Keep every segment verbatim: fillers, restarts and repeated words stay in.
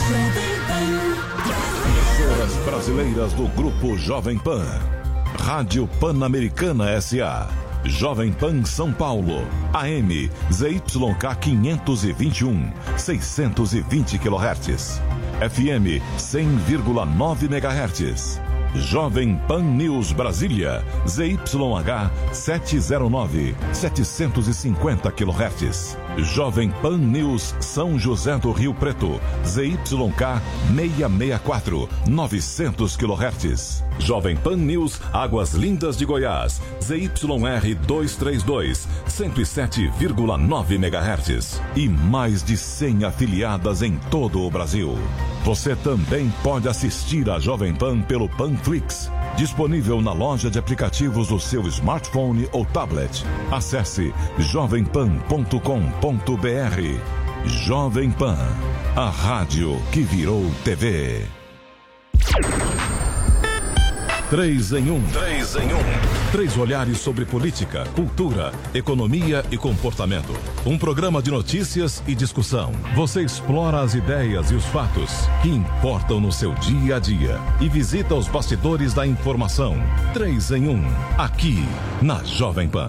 Emissoras brasileiras do Grupo Jovem Pan. Rádio Pan-Americana S A Jovem Pan São Paulo, A M Z Y K quinhentos e vinte e um, seiscentos e vinte quilohertz, F M cem vírgula nove megahertz. Jovem Pan News Brasília, Z Y H setecentos e nove, setecentos e cinquenta quilohertz. Jovem Pan News São José do Rio Preto, Z Y K seiscentos e sessenta e quatro, novecentos quilohertz. Jovem Pan News Águas Lindas de Goiás, Z Y R duzentos e trinta e dois, cento e sete vírgula nove megahertz. E mais de cem afiliadas em todo o Brasil. Você também pode assistir a Jovem Pan pelo Panflix, disponível na loja de aplicativos do seu smartphone ou tablet. Acesse jovem pan ponto com ponto b r. Jovem Pan, a rádio que virou T V. Três em um. Três em um. Três olhares sobre política, cultura, economia e comportamento. Um programa de notícias e discussão. Você explora as ideias e os fatos que importam no seu dia a dia e visita os bastidores da informação. Três em um. Aqui na Jovem Pan.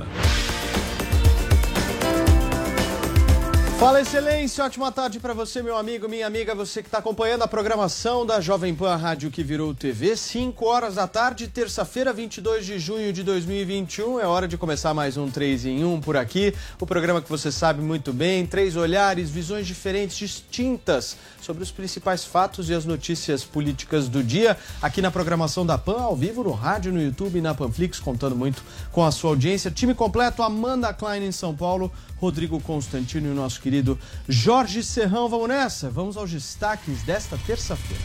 Fala, excelência, ótima tarde para você, meu amigo, minha amiga, você que está acompanhando a programação da Jovem Pan, a rádio que virou T V, cinco horas da tarde, terça-feira, vinte e dois de junho de dois mil e vinte e um, é hora de começar mais um três em um por aqui, o programa que você sabe muito bem, três olhares, visões diferentes, distintas sobre os principais fatos e as notícias políticas do dia, aqui na programação da Pan, ao vivo, no rádio, no YouTube e na Panflix, contando muito com a sua audiência, time completo, Amanda Klein em São Paulo, Rodrigo Constantino e o nosso querido Jorge Serrão. Vamos nessa? Vamos aos destaques desta terça-feira.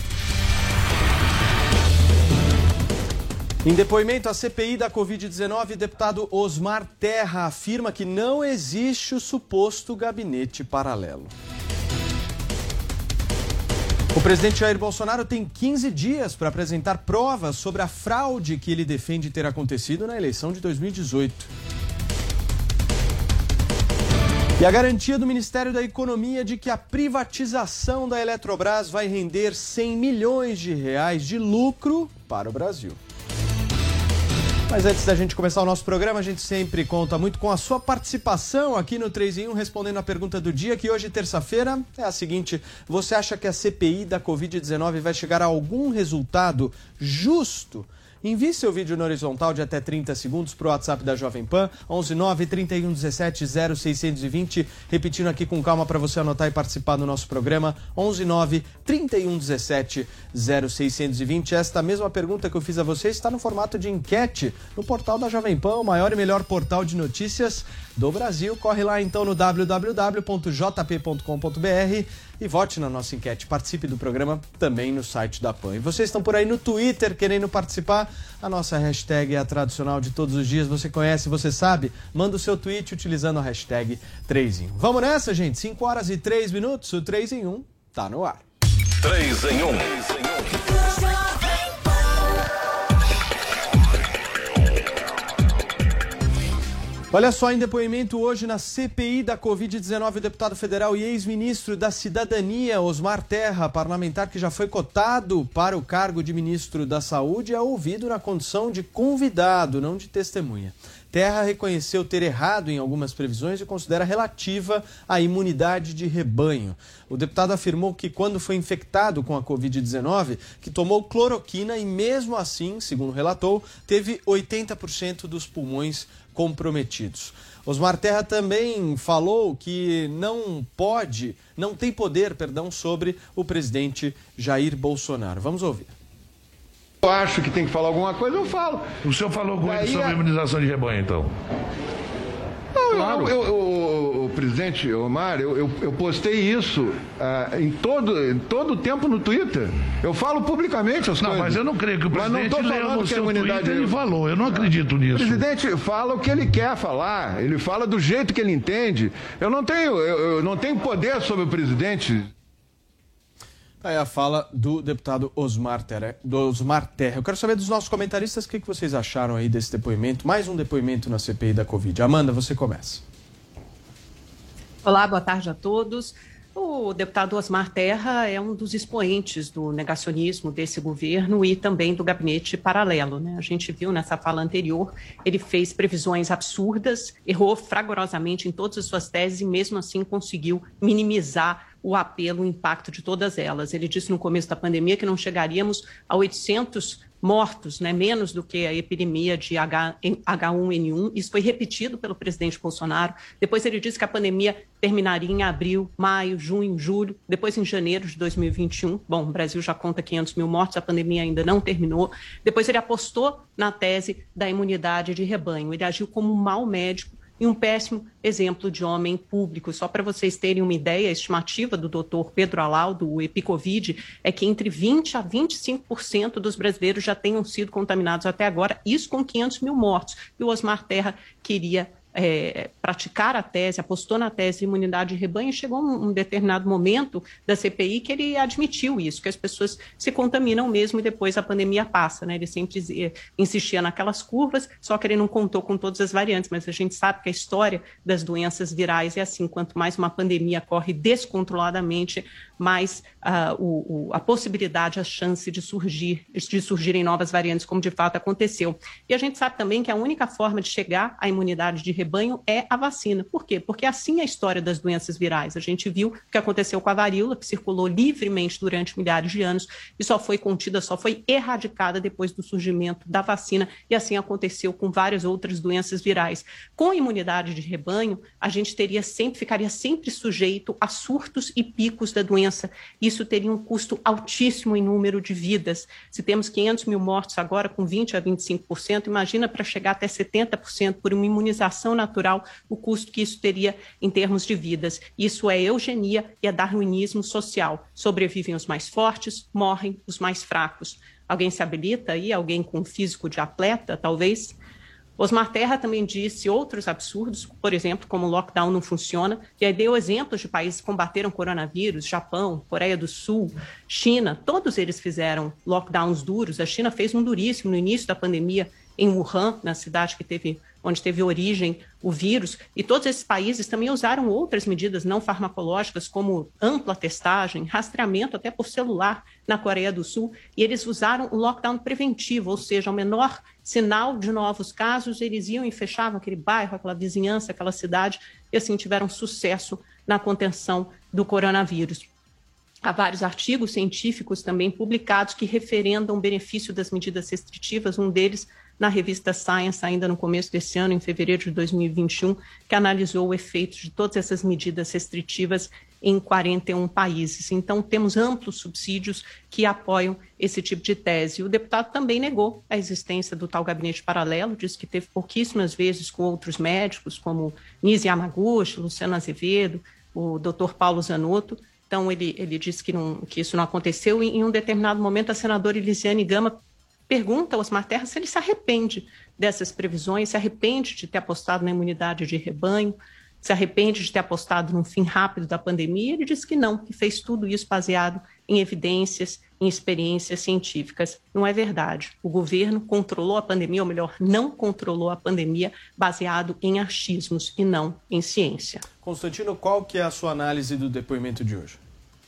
Em depoimento à C P I da covid dezenove, deputado Osmar Terra afirma que não existe o suposto gabinete paralelo. O presidente Jair Bolsonaro tem quinze dias para apresentar provas sobre a fraude que ele defende ter acontecido na eleição de dois mil e dezoito. E a garantia do Ministério da Economia de que a privatização da Eletrobras vai render cem milhões de reais de lucro para o Brasil. Mas antes da gente começar o nosso programa, a gente sempre conta muito com a sua participação aqui no três em um, respondendo a pergunta do dia, que hoje, terça-feira, é a seguinte: você acha que a C P I da covid dezenove vai chegar a algum resultado justo? Envie seu vídeo no horizontal de até trinta segundos para o WhatsApp da Jovem Pan, onze nove trinta e um dezessete zero seiscentos e vinte, repetindo aqui com calma para você anotar e participar do nosso programa, onze nove trinta e um dezessete zero seiscentos e vinte. Esta mesma pergunta que eu fiz a você está no formato de enquete no portal da Jovem Pan, o maior e melhor portal de notícias do Brasil. Corre lá então no w w w ponto j p ponto com ponto b r e vote na nossa enquete. Participe do programa também no site da Pan. E vocês estão por aí no Twitter querendo participar? A nossa hashtag é a tradicional de todos os dias. Você conhece, você sabe? Manda o seu tweet utilizando a hashtag três em um. Vamos nessa, gente? cinco horas e três minutos. O três em um tá no ar. três em um. Olha só, em depoimento hoje na C P I da covid dezenove, o deputado federal e ex-ministro da Cidadania, Osmar Terra, parlamentar que já foi cotado para o cargo de ministro da Saúde, é ouvido na condição de convidado, não de testemunha. Terra reconheceu ter errado em algumas previsões e considera relativa a imunidade de rebanho. O deputado afirmou que quando foi infectado com a covid dezenove, que tomou cloroquina e mesmo assim, segundo relatou, teve oitenta por cento dos pulmões comprometidos. Osmar Terra também falou que não pode, não tem poder, perdão, sobre o presidente Jair Bolsonaro. Vamos ouvir. Eu acho que tem que falar alguma coisa, eu falo. O senhor falou com ele Daí sobre a... a imunização de rebanho, então? Não, Claro. eu, eu, eu, o presidente Omar, eu, eu, eu postei isso uh, em, todo, em todo o tempo no Twitter. Eu falo publicamente as Não, coisas. mas eu não creio que o Mas não presidente tô leu falando no que a seu imunidade Twitter é- ele falou. Eu não acredito nisso. O presidente fala o que ele quer falar, ele fala do jeito que ele entende. Eu não tenho, eu, eu não tenho poder sobre o presidente. Aí a fala do deputado Osmar Terra, do Osmar Terra. Eu quero saber dos nossos comentaristas o que, que vocês acharam aí desse depoimento. Mais um depoimento na C P I da Covid. Amanda, você começa. Olá, boa tarde a todos. O deputado Osmar Terra é um dos expoentes do negacionismo desse governo e também do gabinete paralelo, né? A gente viu nessa fala anterior, ele fez previsões absurdas, errou fragorosamente em todas as suas teses e mesmo assim conseguiu minimizar o apelo, o impacto de todas elas. Ele disse no começo da pandemia que não chegaríamos a oitocentos mortos, né, menos do que a epidemia de H um N um. Isso foi repetido pelo presidente Bolsonaro. Depois ele disse que a pandemia terminaria em abril, maio, junho, julho, depois em janeiro de dois mil e vinte e um. Bom, o Brasil já conta quinhentos mil mortos, a pandemia ainda não terminou. Depois ele apostou na tese da imunidade de rebanho. Ele agiu como um mau médico e um péssimo exemplo de homem público. Só para vocês terem uma ideia, a estimativa do doutor Pedro Alau, do Epicovid, é que entre vinte a vinte e cinco por cento dos brasileiros já tenham sido contaminados até agora, isso com quinhentos mil mortos. E o Osmar Terra queria É, praticar a tese, apostou na tese de imunidade de rebanho e chegou um, um determinado momento da C P I que ele admitiu isso, que as pessoas se contaminam mesmo e depois a pandemia passa, né? Ele sempre eh, insistia naquelas curvas, só que ele não contou com todas as variantes, mas a gente sabe que a história das doenças virais é assim, quanto mais uma pandemia corre descontroladamente, mais uh, o, o, a possibilidade, a chance de surgir, de surgirem novas variantes, como de fato aconteceu. E a gente sabe também que a única forma de chegar à imunidade de rebanho é a vacina. Por quê? Porque assim é a história das doenças virais. A gente viu o que aconteceu com a varíola, que circulou livremente durante milhares de anos e só foi contida, só foi erradicada depois do surgimento da vacina, e assim aconteceu com várias outras doenças virais. Com a imunidade de rebanho, a gente teria sempre, ficaria sempre sujeito a surtos e picos da doença. Isso teria um custo altíssimo em número de vidas. Se temos quinhentos mil mortos agora, com vinte a vinte e cinco por cento, imagina para chegar até setenta por cento por uma imunização natural, o custo que isso teria em termos de vidas. Isso é eugenia e é darwinismo social. Sobrevivem os mais fortes, morrem os mais fracos. Alguém se habilita aí? Alguém com físico de atleta, talvez? Osmar Terra também disse outros absurdos, por exemplo, como o lockdown não funciona, e aí deu exemplos de países que combateram coronavírus, Japão, Coreia do Sul, China, todos eles fizeram lockdowns duros. A China fez um duríssimo no início da pandemia, em Wuhan, na cidade que teve, onde teve origem o vírus, e todos esses países também usaram outras medidas não farmacológicas, como ampla testagem, rastreamento até por celular na Coreia do Sul, e eles usaram o lockdown preventivo, ou seja, ao menor sinal de novos casos, eles iam e fechavam aquele bairro, aquela vizinhança, aquela cidade, e assim tiveram sucesso na contenção do coronavírus. Há vários artigos científicos também publicados que referendam o benefício das medidas restritivas, um deles na revista Science, ainda no começo desse ano, em fevereiro de dois mil e vinte e um, que analisou o efeito de todas essas medidas restritivas em quarenta e um países. Então, temos amplos subsídios que apoiam esse tipo de tese. O deputado também negou a existência do tal gabinete paralelo, disse que teve pouquíssimas vezes com outros médicos, como Nise Yamaguchi, Luciano Azevedo, o doutor Paulo Zanotto. Então, ele, ele disse que, não, que isso não aconteceu. E, em um determinado momento, a senadora Elisiane Gama pergunta ao Osmar Terra se ele se arrepende dessas previsões, se arrepende de ter apostado na imunidade de rebanho, se arrepende de ter apostado num fim rápido da pandemia. Ele disse que não, que fez tudo isso baseado em evidências, em experiências científicas. Não é verdade. O governo controlou a pandemia, ou melhor, não controlou a pandemia baseado em achismos e não em ciência. Constantino, qual que é a sua análise do depoimento de hoje?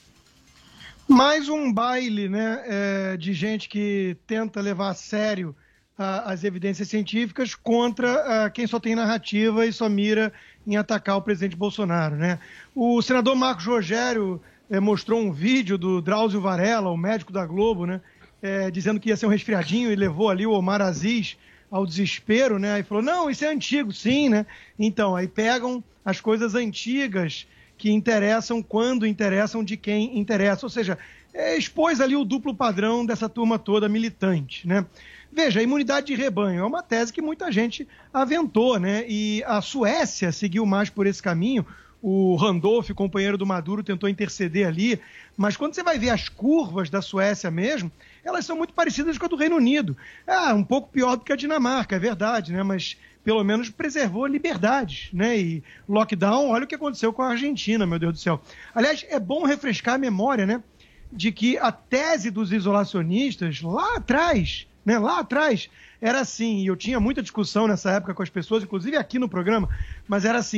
Mais um baile, né, é, de gente que tenta levar a sério a, as evidências científicas contra a, quem só tem narrativa e só mira em atacar o presidente Bolsonaro, né? O senador Marcos Rogério é, mostrou um vídeo do Drauzio Varela, o médico da Globo, né, é, dizendo que ia ser um resfriadinho e levou ali o Omar Aziz ao desespero, né? E falou, não, isso é antigo, sim, né? Então, aí pegam as coisas antigas que interessam quando interessam de quem interessa. Ou seja, é, expôs ali o duplo padrão dessa turma toda militante, né? Veja, a imunidade de rebanho é uma tese que muita gente aventou, né? E a Suécia seguiu mais por esse caminho. O Randolph, companheiro do Maduro, tentou interceder ali. Mas quando você vai ver as curvas da Suécia mesmo, elas são muito parecidas com a do Reino Unido. Ah, um pouco pior do que a Dinamarca, é verdade, né? Mas pelo menos preservou liberdades, né? E lockdown, olha o que aconteceu com a Argentina, meu Deus do céu. Aliás, é bom refrescar a memória, né? De que a tese dos isolacionistas, lá atrás, né? Lá atrás, era assim, e eu tinha muita discussão nessa época com as pessoas, inclusive aqui no programa, mas era assim,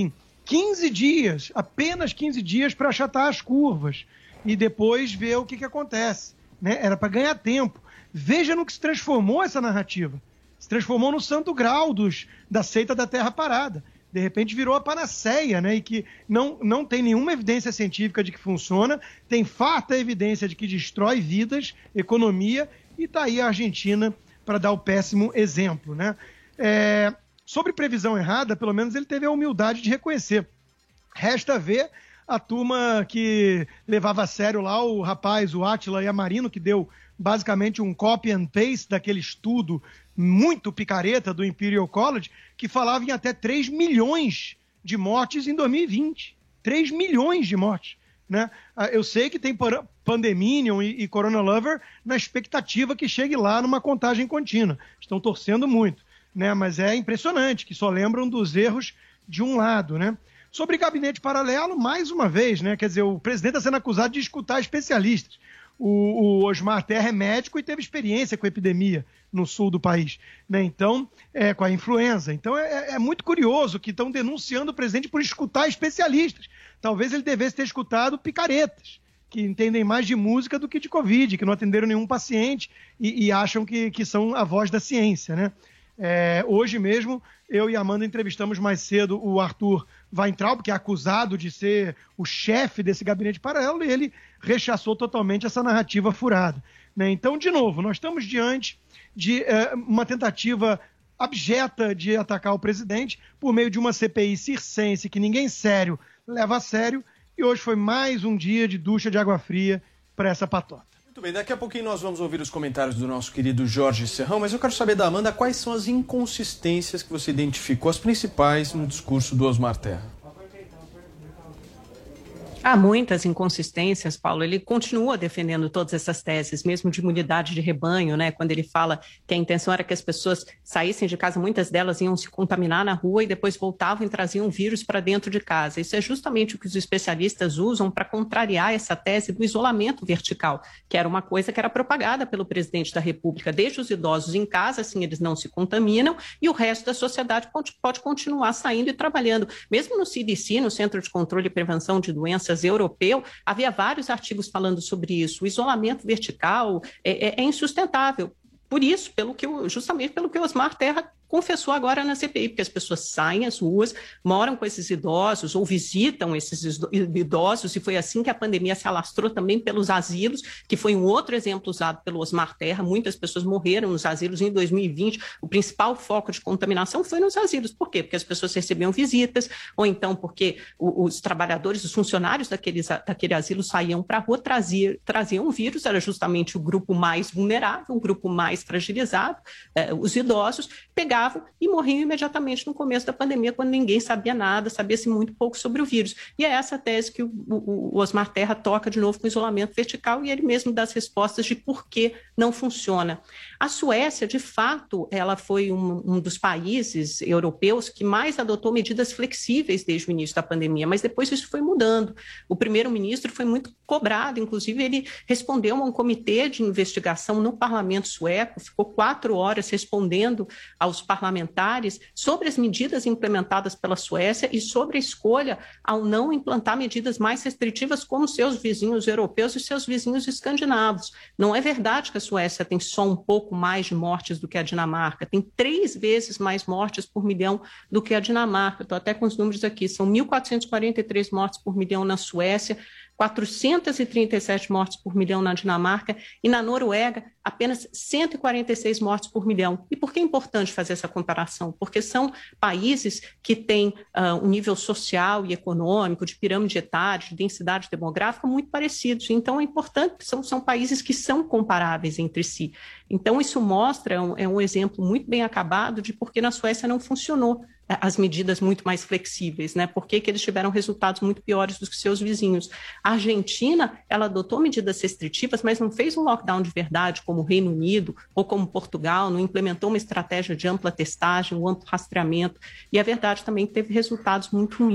quinze dias, apenas quinze dias para achatar as curvas e depois ver o que, que acontece. Né? Era para ganhar tempo. Veja no que se transformou essa narrativa. Se transformou no santo grau dos, da seita da terra parada. De repente virou a panaceia, né? E que não, não tem nenhuma evidência científica de que funciona, tem farta evidência de que destrói vidas, economia, e está aí a Argentina para dar o péssimo exemplo. Né? É, sobre previsão errada, pelo menos ele teve a humildade de reconhecer. Resta ver a turma que levava a sério lá o rapaz, o Átila Yamarino, que deu basicamente um copy and paste daquele estudo muito picareta do Imperial College, que falava em até três milhões de mortes em dois mil e vinte. três milhões de mortes. Né? Eu sei que tem Pandeminion e, e Corona Lover na expectativa que chegue lá numa contagem contínua. Estão torcendo muito. Né? Mas é impressionante, que só lembram dos erros de um lado. Né? Sobre gabinete paralelo, mais uma vez, né? Quer dizer, o presidente está sendo acusado de escutar especialistas. O, o Osmar Terra é médico e teve experiência com a epidemia no sul do país, né? Então, é, com a influenza. Então, é, é muito curioso que estão denunciando o presidente por escutar especialistas. Talvez ele devesse ter escutado picaretas, que entendem mais de música do que de Covid, que não atenderam nenhum paciente e, e acham que, que são a voz da ciência, né? É, hoje mesmo, eu e a Amanda entrevistamos mais cedo o Arthur Weintraub, que é acusado de ser o chefe desse gabinete paralelo, e ele rechaçou totalmente essa narrativa furada. Né? Então, de novo, nós estamos diante de é, uma tentativa abjeta de atacar o presidente por meio de uma C P I circense que ninguém sério leva a sério, e hoje foi mais um dia de ducha de água fria para essa patota. Muito bem, daqui a pouquinho nós vamos ouvir os comentários do nosso querido Jorge Serrão, mas eu quero saber da Amanda quais são as inconsistências que você identificou, as principais no discurso do Osmar Terra. Há muitas inconsistências, Paulo. Ele continua defendendo todas essas teses, mesmo de imunidade de rebanho, né? Quando ele fala que a intenção era que as pessoas saíssem de casa, muitas delas iam se contaminar na rua e depois voltavam e traziam vírus para dentro de casa. Isso é justamente o que os especialistas usam para contrariar essa tese do isolamento vertical, que era uma coisa que era propagada pelo presidente da República. Desde os idosos em casa, assim, eles não se contaminam, e o resto da sociedade pode, pode continuar saindo e trabalhando. Mesmo no C D C, no Centro de Controle e Prevenção de Doenças europeu, havia vários artigos falando sobre isso. O isolamento vertical é, é, é insustentável. Por isso, pelo que o, justamente pelo que o Osmar Terra confessou agora na C P I, porque as pessoas saem às ruas, moram com esses idosos ou visitam esses idosos, e foi assim que a pandemia se alastrou também pelos asilos, que foi um outro exemplo usado pelo Osmar Terra. Muitas pessoas morreram nos asilos em dois mil e vinte. O principal foco de contaminação foi nos asilos. Por quê? Porque as pessoas recebiam visitas, ou então porque os trabalhadores, os funcionários daqueles, daquele asilo saíam para a rua, traziam, traziam vírus, era justamente o grupo mais vulnerável, um grupo mais fragilizado, eh, os idosos, pegavam e morriam imediatamente no começo da pandemia, quando ninguém sabia nada, sabia-se muito pouco sobre o vírus. E é essa tese que o, o, o Osmar Terra toca de novo com o isolamento vertical, e ele mesmo dá as respostas de por que não funciona. A Suécia, de fato, ela foi um, um dos países europeus que mais adotou medidas flexíveis desde o início da pandemia, mas depois isso foi mudando. O primeiro-ministro foi muito cobrado, inclusive ele respondeu a um comitê de investigação no parlamento sueco, ficou quatro horas respondendo aos parlamentares sobre as medidas implementadas pela Suécia e sobre a escolha ao não implantar medidas mais restritivas como seus vizinhos europeus e seus vizinhos escandinavos. Não é verdade que a Suécia tem só um pouco mais de mortes do que a Dinamarca, tem três vezes mais mortes por milhão do que a Dinamarca. Estou até com os números aqui, são mil quatrocentos e quarenta e três mortes por milhão na Suécia, quatrocentos e trinta e sete mortes por milhão na Dinamarca, e na Noruega apenas cento e quarenta e seis mortes por milhão. E por que é importante fazer essa comparação? Porque são países que têm uh, um nível social e econômico, de pirâmide etária, de densidade demográfica muito parecidos. Então é importante, são, são países que são comparáveis entre si. Então isso mostra, é um, é um exemplo muito bem acabado de por que na Suécia não funcionou as medidas muito mais flexíveis, né? Por que que eles tiveram resultados muito piores do que seus vizinhos. A Argentina, ela adotou medidas restritivas, mas não fez um lockdown de verdade, como o Reino Unido ou como Portugal, não implementou uma estratégia de ampla testagem, um amplo rastreamento, e a verdade também teve resultados muito ruins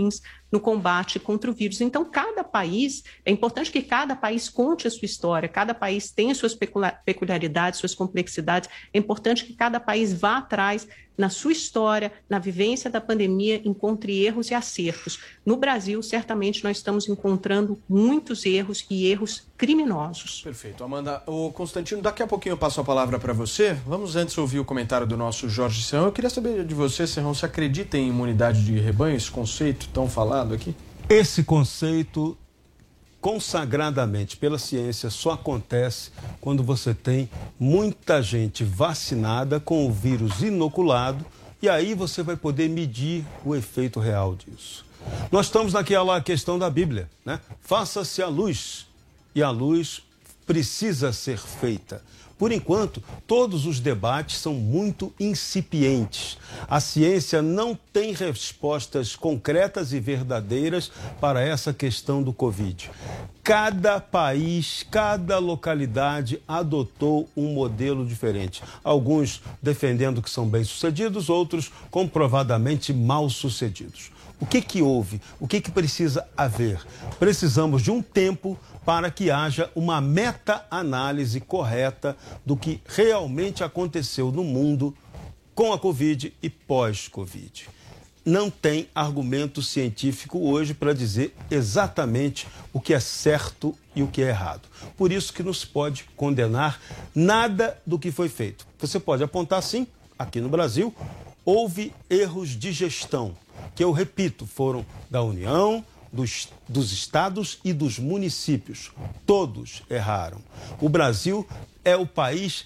no combate contra o vírus. Então, cada país, é importante que cada país conte a sua história, cada país tem suas peculiaridades, suas complexidades, é importante que cada país vá atrás na sua história, na vivência da pandemia, encontre erros e acertos. No Brasil, certamente, nós estamos encontrando muitos erros e erros criminosos. Perfeito. Amanda, o Constantino, daqui a pouquinho eu passo a palavra para você. Vamos antes ouvir o comentário do nosso Jorge Serrão. Eu queria saber de você, Serrão, você acredita em imunidade de rebanho, esse conceito tão falado aqui? Esse conceito, consagradamente pela ciência, só acontece quando você tem muita gente vacinada com o vírus inoculado, e aí você vai poder medir o efeito real disso. Nós estamos naquela questão da Bíblia, né? Faça-se a luz, e a luz precisa ser feita. Por enquanto, todos os debates são muito incipientes. A ciência não tem respostas concretas e verdadeiras para essa questão do Covid. Cada país, cada localidade adotou um modelo diferente. Alguns defendendo que são bem-sucedidos, outros comprovadamente mal-sucedidos. O que que houve? O que que precisa haver? Precisamos de um tempo para que haja uma meta-análise correta do que realmente aconteceu no mundo com a Covid e pós-Covid. Não tem argumento científico hoje para dizer exatamente o que é certo e o que é errado. Por isso que não se pode condenar nada do que foi feito. Você pode apontar, sim, aqui no Brasil, houve erros de gestão, que eu repito, foram da União, dos, dos estados e dos municípios. Todos erraram. O Brasil é o país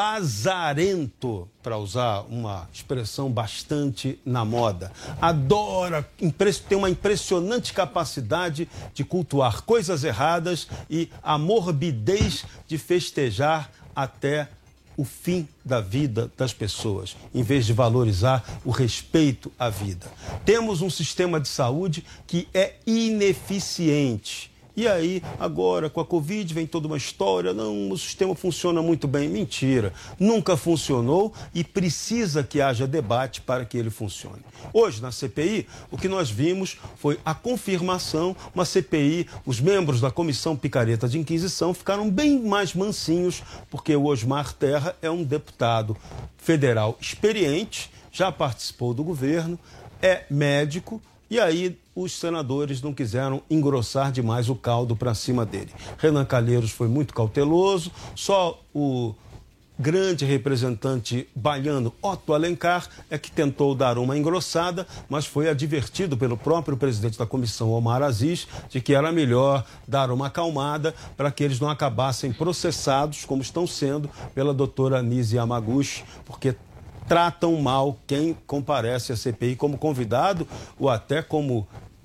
lazarento, para usar uma expressão bastante na moda. Adora, tem uma impressionante capacidade de cultuar coisas erradas e a morbidez de festejar até o fim da vida das pessoas, em vez de valorizar o respeito à vida. Temos um sistema de saúde que é ineficiente. E aí, agora, com a Covid, vem toda uma história, não, o sistema funciona muito bem. Mentira, nunca funcionou e precisa que haja debate para que ele funcione. Hoje, na C P I, o que nós vimos foi a confirmação, uma C P I, os membros da Comissão Picareta de Inquisição ficaram bem mais mansinhos, porque o Osmar Terra é um deputado federal experiente, já participou do governo, é médico, e aí os senadores não quiseram engrossar demais o caldo para cima dele. Renan Calheiros foi muito cauteloso, só o grande representante baiano Otto Alencar é que tentou dar uma engrossada, mas foi advertido pelo próprio presidente da comissão, Omar Aziz, de que era melhor dar uma acalmada para que eles não acabassem processados, como estão sendo pela doutora Anise Yamaguchi, porque tratam mal quem comparece à C P I como convidado ou até como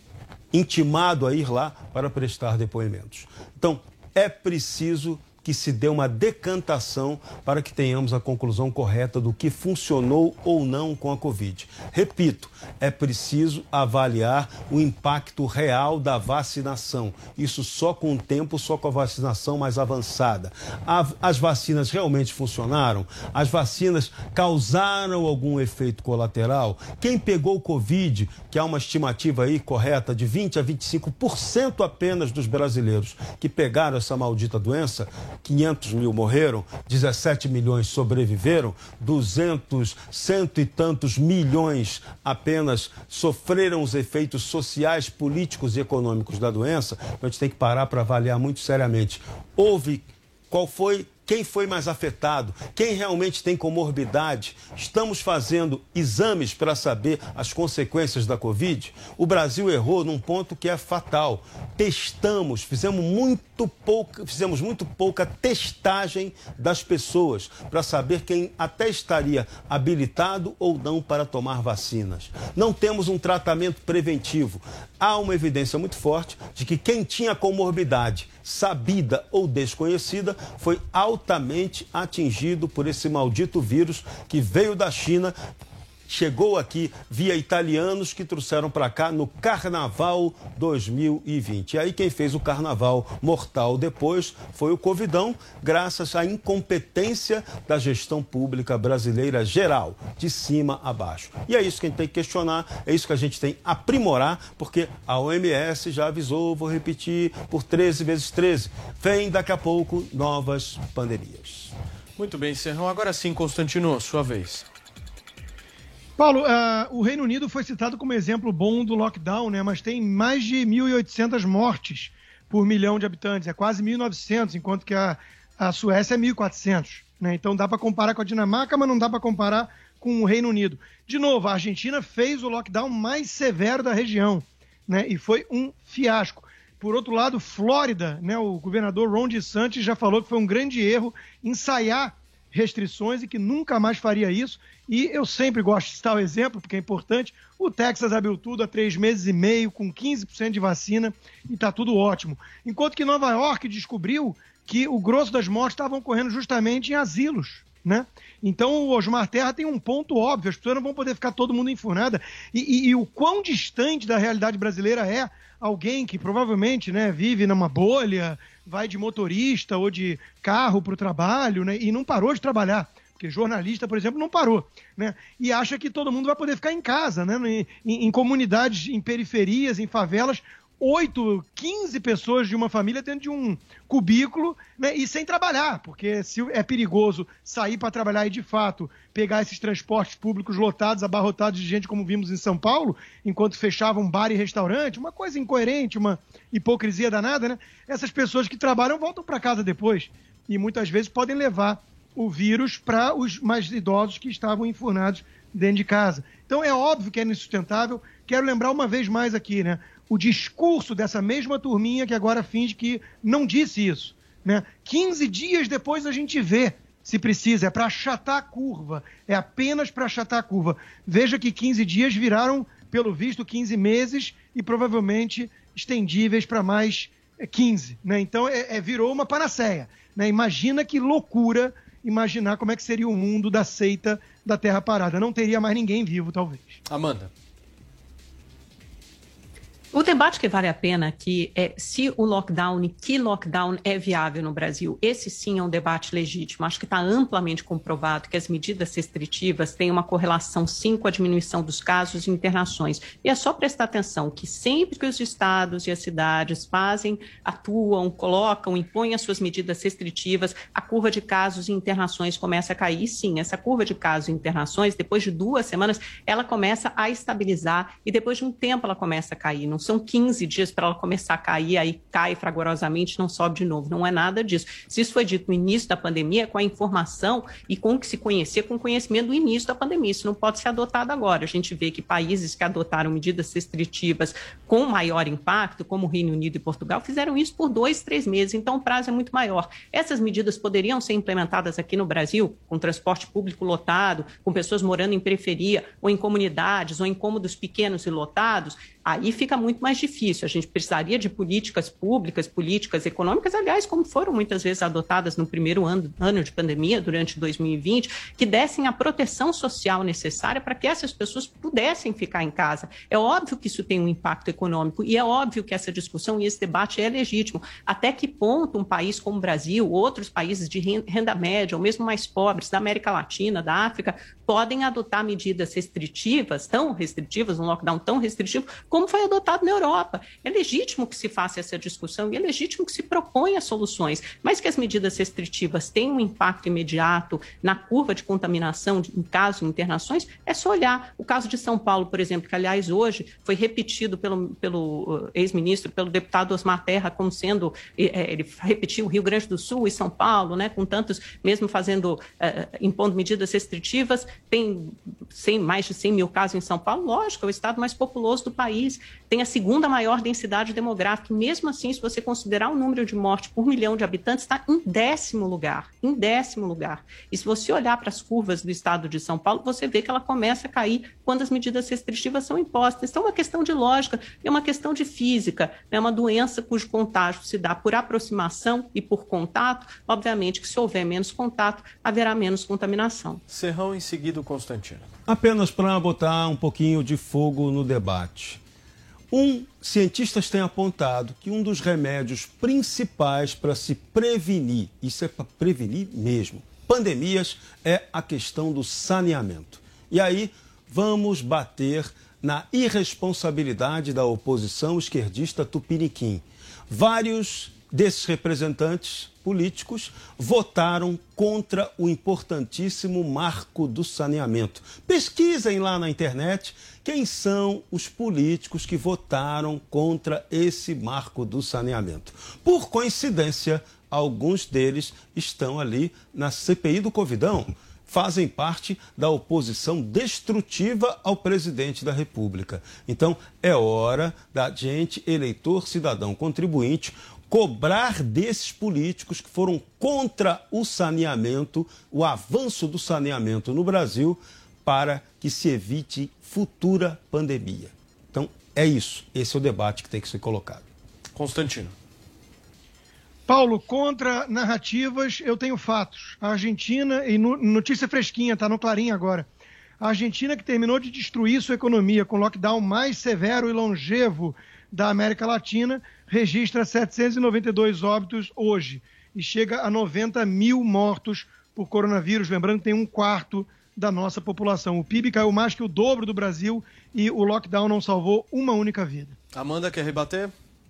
intimado a ir lá para prestar depoimentos. Então, é preciso que se dê uma decantação para que tenhamos a conclusão correta do que funcionou ou não com a Covid. Repito, é preciso avaliar o impacto real da vacinação. Isso só com o tempo, só com a vacinação mais avançada. As vacinas realmente funcionaram? As vacinas causaram algum efeito colateral? Quem pegou o Covid, que há uma estimativa aí correta de vinte a vinte e cinco por cento apenas dos brasileiros que pegaram essa maldita doença, quinhentos mil morreram, dezessete milhões sobreviveram, duzentos, cento e tantos milhões apenas sofreram os efeitos sociais, políticos e econômicos da doença. A gente tem que parar para avaliar muito seriamente. Houve, qual foi, quem foi mais afetado, quem realmente tem comorbidade? Estamos fazendo exames para saber as consequências da Covid? O Brasil errou num ponto que é fatal. Testamos, fizemos muito pouca, fizemos muito pouca testagem das pessoas para saber quem até estaria habilitado ou não para tomar vacinas. Não temos um tratamento preventivo. Há uma evidência muito forte de que quem tinha comorbidade, sabida ou desconhecida, foi altamente atingido por esse maldito vírus que veio da China chegou aqui via italianos que trouxeram para cá no Carnaval dois mil e vinte. E aí quem fez o Carnaval mortal depois foi o Covidão, graças à incompetência da gestão pública brasileira geral, de cima a baixo. E é isso que a gente tem que questionar, é isso que a gente tem que aprimorar, porque a O M S já avisou, vou repetir, por treze vezes treze, vem daqui a pouco novas pandemias. Muito bem, Serrão. Agora sim, Constantino, sua vez. Paulo, uh, o Reino Unido foi citado como exemplo bom do lockdown, né? Mas tem mais de mil e oitocentas mortes por milhão de habitantes. É quase mil e novecentos, enquanto que a, a Suécia é mil e quatrocentos. Né? Então dá para comparar com a Dinamarca, mas não dá para comparar com o Reino Unido. De novo, a Argentina fez o lockdown mais severo da região, né? E foi um fiasco. Por outro lado, Flórida, né? O governador Ron DeSantis já falou que foi um grande erro ensaiar restrições e que nunca mais faria isso. E eu sempre gosto de citar o exemplo, porque é importante. O Texas abriu tudo há três meses e meio, com quinze por cento de vacina, e está tudo ótimo. Enquanto que Nova York descobriu que o grosso das mortes estavam ocorrendo justamente em asilos, né? Então o Osmar Terra tem um ponto óbvio, as pessoas não vão poder ficar todo mundo enfurnada. E, e, e o quão distante da realidade brasileira é alguém que provavelmente, né, vive numa bolha, vai de motorista ou de carro para o trabalho, né, e não parou de trabalhar. Porque jornalista, por exemplo, não parou, né? E acha que todo mundo vai poder ficar em casa, né? Em, em, em comunidades, em periferias, em favelas, oito, quinze pessoas de uma família dentro de um cubículo, né? E sem trabalhar, porque se é perigoso sair para trabalhar e, de fato, pegar esses transportes públicos lotados, abarrotados de gente, como vimos em São Paulo, enquanto fechavam bar e restaurante, uma coisa incoerente, uma hipocrisia danada, né? Essas pessoas que trabalham voltam para casa depois e muitas vezes podem levar o vírus para os mais idosos que estavam enfurnados dentro de casa. Então é óbvio que é insustentável. Quero lembrar uma vez mais aqui, né? O discurso dessa mesma turminha que agora finge que não disse isso, né? quinze dias depois a gente vê se precisa, é para achatar a curva, é apenas para achatar a curva. Veja que quinze dias viraram, pelo visto, quinze meses e provavelmente estendíveis para mais quinze, né? Então é, é, virou uma panaceia, né? Imagina que loucura imaginar como é que seria o mundo da seita da Terra Parada. Não teria mais ninguém vivo, talvez. Amanda. O debate que vale a pena aqui é se o lockdown, que lockdown é viável no Brasil. Esse sim é um debate legítimo. Acho que está amplamente comprovado que as medidas restritivas têm uma correlação sim com a diminuição dos casos e internações. E é só prestar atenção que sempre que os estados e as cidades fazem, atuam, colocam, impõem as suas medidas restritivas, a curva de casos e internações começa a cair. E sim, essa curva de casos e internações, depois de duas semanas, ela começa a estabilizar e depois de um tempo ela começa a cair. Não são quinze dias para ela começar a cair, aí cai fragorosamente, não sobe de novo. Não é nada disso. Se isso foi dito no início da pandemia, com a informação e com o que se conhecia, com o conhecimento do início da pandemia. Isso não pode ser adotado agora. A gente vê que países que adotaram medidas restritivas com maior impacto, como o Reino Unido e Portugal, fizeram isso por dois, três meses. Então o prazo é muito maior. Essas medidas poderiam ser implementadas aqui no Brasil, com transporte público lotado, com pessoas morando em periferia, ou em comunidades, ou em cômodos pequenos e lotados. Aí fica muito mais difícil. A gente precisaria de políticas públicas, políticas econômicas, aliás, como foram muitas vezes adotadas no primeiro ano, ano de pandemia, durante dois mil e vinte, que dessem a proteção social necessária para que essas pessoas pudessem ficar em casa. É óbvio que isso tem um impacto econômico e é óbvio que essa discussão e esse debate é legítimo. Até que ponto um país como o Brasil, outros países de renda média, ou mesmo mais pobres, da América Latina, da África, podem adotar medidas restritivas, tão restritivas, um lockdown tão restritivo, como foi adotado na Europa. É legítimo que se faça essa discussão e é legítimo que se proponha soluções, mas que as medidas restritivas tenham um impacto imediato na curva de contaminação em casos de internações, é só olhar. O caso de São Paulo, por exemplo, que aliás hoje foi repetido pelo, pelo ex-ministro, pelo deputado Osmar Terra, como sendo, ele repetiu o Rio Grande do Sul e São Paulo, né, com tantos, mesmo fazendo, eh, impondo medidas restritivas, tem cem, mais de cem mil casos em São Paulo, lógico, é o estado mais populoso do país, país tem a segunda maior densidade demográfica. Mesmo assim, se você considerar o número de mortes por milhão de habitantes, está em décimo lugar, em décimo lugar. E se você olhar para as curvas do estado de São Paulo, você vê que ela começa a cair quando as medidas restritivas são impostas. Então, é uma questão de lógica, é uma questão de física, é uma doença cujo contágio se dá por aproximação e por contato. Obviamente que se houver menos contato, haverá menos contaminação. Serrão, em seguida, o Constantino. Apenas para botar um pouquinho de fogo no debate. Um, cientistas têm apontado que um dos remédios principais para se prevenir, isso é para prevenir mesmo, pandemias, é a questão do saneamento. E aí vamos bater na irresponsabilidade da oposição esquerdista tupiniquim. Vários desses representantes políticos votaram contra o importantíssimo marco do saneamento. Pesquisem lá na internet quem são os políticos que votaram contra esse marco do saneamento. Por coincidência, alguns deles estão ali na C P I do Covidão, fazem parte da oposição destrutiva ao presidente da República. Então, é hora da gente, eleitor, cidadão, contribuinte, cobrar desses políticos que foram contra o saneamento, o avanço do saneamento no Brasil, para que se evite futura pandemia. Então, é isso. Esse é o debate que tem que ser colocado. Constantino. Paulo, contra narrativas, eu tenho fatos. A Argentina, e no, notícia fresquinha, está no Clarim agora. A Argentina, que terminou de destruir sua economia com o lockdown mais severo e longevo da América Latina, registra setecentos e noventa e dois óbitos hoje e chega a noventa mil mortos por coronavírus. Lembrando que tem um quarto da nossa população. O P I B caiu mais que o dobro do Brasil e o lockdown não salvou uma única vida. Amanda, quer rebater?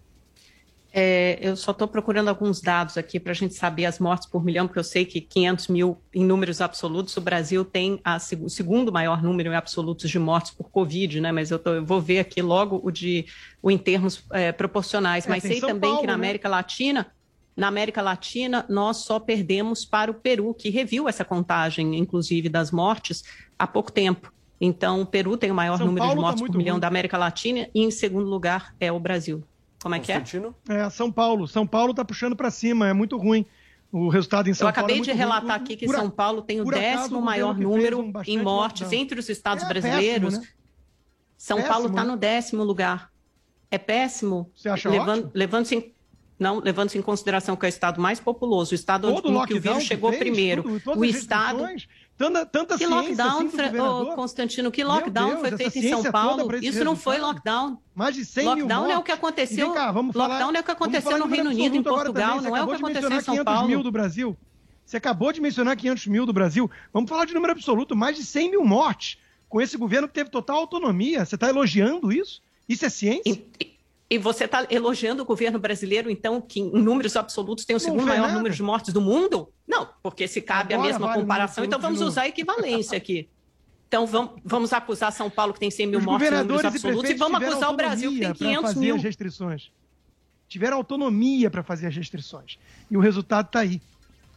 É, eu só estou procurando alguns dados aqui para a gente saber as mortes por milhão, porque eu sei que quinhentos mil em números absolutos, o Brasil tem a, o segundo maior número em absolutos de mortes por Covid, né? Mas eu, tô, eu vou ver aqui logo o, de, o em termos é, proporcionais. É, Mas sei São também Paulo, que na América né? Latina, na América Latina, nós só perdemos para o Peru, que reviu essa contagem, inclusive, das mortes há pouco tempo. Então, o Peru tem o maior São número Paulo de mortes tá por milhão ruim. da América Latina e, em segundo lugar, é o Brasil. Como é que é? É, São Paulo. São Paulo está puxando para cima, é muito ruim. O resultado em São Eu Paulo acabei é de ruim. relatar aqui que por, São Paulo tem o décimo maior número um em mortes lockdown. entre os estados é brasileiros. Péssimo, né? São péssimo, Paulo está né? no décimo lugar. É péssimo. Você acha levando, levando-se em, não, levando-se em consideração que é o estado mais populoso, o estado Todo onde que o vírus chegou fez, primeiro. Tudo, o estado... Tanta, tanta que lockdown, assim oh, Constantino, que lockdown Deus, foi feito em São Paulo? Isso não foi lockdown. Mais de cem lockdown mil mortes. é o que aconteceu. Cá, vamos falar, lockdown é o que aconteceu no Reino Unido, em Portugal, não é o que aconteceu em São Paulo. Mil do Brasil. Você acabou de mencionar quinhentos mil do Brasil. Vamos falar de número absoluto, mais de cem mil mortes com esse governo que teve total autonomia. Você está elogiando isso? Isso é ciência? E, e você está elogiando o governo brasileiro, então, que em números absolutos tem o segundo maior nada. número de mortes do mundo? Não, porque se cabe Agora a mesma vale comparação, então vamos usar a equivalência aqui. Então vamos, vamos acusar São Paulo, que tem cem mil Os mortes em números e absolutos, e vamos acusar o Brasil, que tem quinhentos mil. As restrições. Tiveram autonomia para fazer as restrições. E o resultado está aí.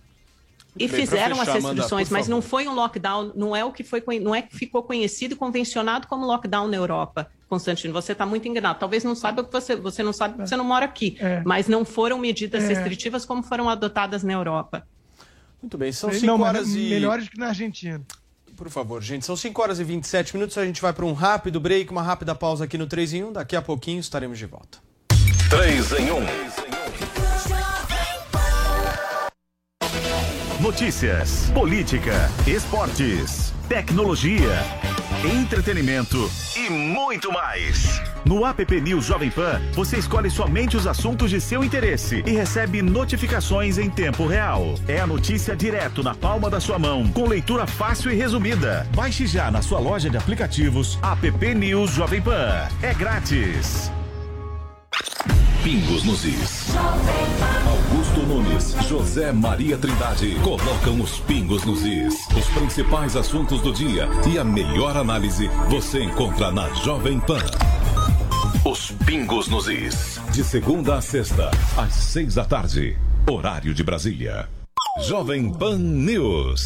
E Bem, fizeram fechar, as restrições, Amanda, mas não foi um lockdown, não é o que foi, não é que ficou conhecido e convencionado como lockdown na Europa. Constantino, você está muito enganado. Talvez não saiba que você, você não sabe porque você não mora aqui, é. mas não foram medidas é. restritivas como foram adotadas na Europa. Muito bem, são cinco horas e... melhores que na Argentina. Por favor, gente, são cinco horas e vinte e sete minutos, a gente vai para um rápido break, uma rápida pausa aqui no três em um, daqui a pouquinho estaremos de volta. três em um. Notícias, política, esportes, tecnologia, entretenimento e muito mais. No app News Jovem Pan, você escolhe somente os assuntos de seu interesse e recebe notificações em tempo real. É a notícia direto na palma da sua mão, com leitura fácil e resumida. Baixe já na sua loja de aplicativos app News Jovem Pan. É grátis. Pingos nos is. Augusto Nunes, José Maria Trindade colocam os pingos nos is. Os principais assuntos do dia e a melhor análise você encontra na Jovem Pan. Os pingos nos is. De segunda a sexta, às seis da tarde. Horário de Brasília. Jovem Pan News.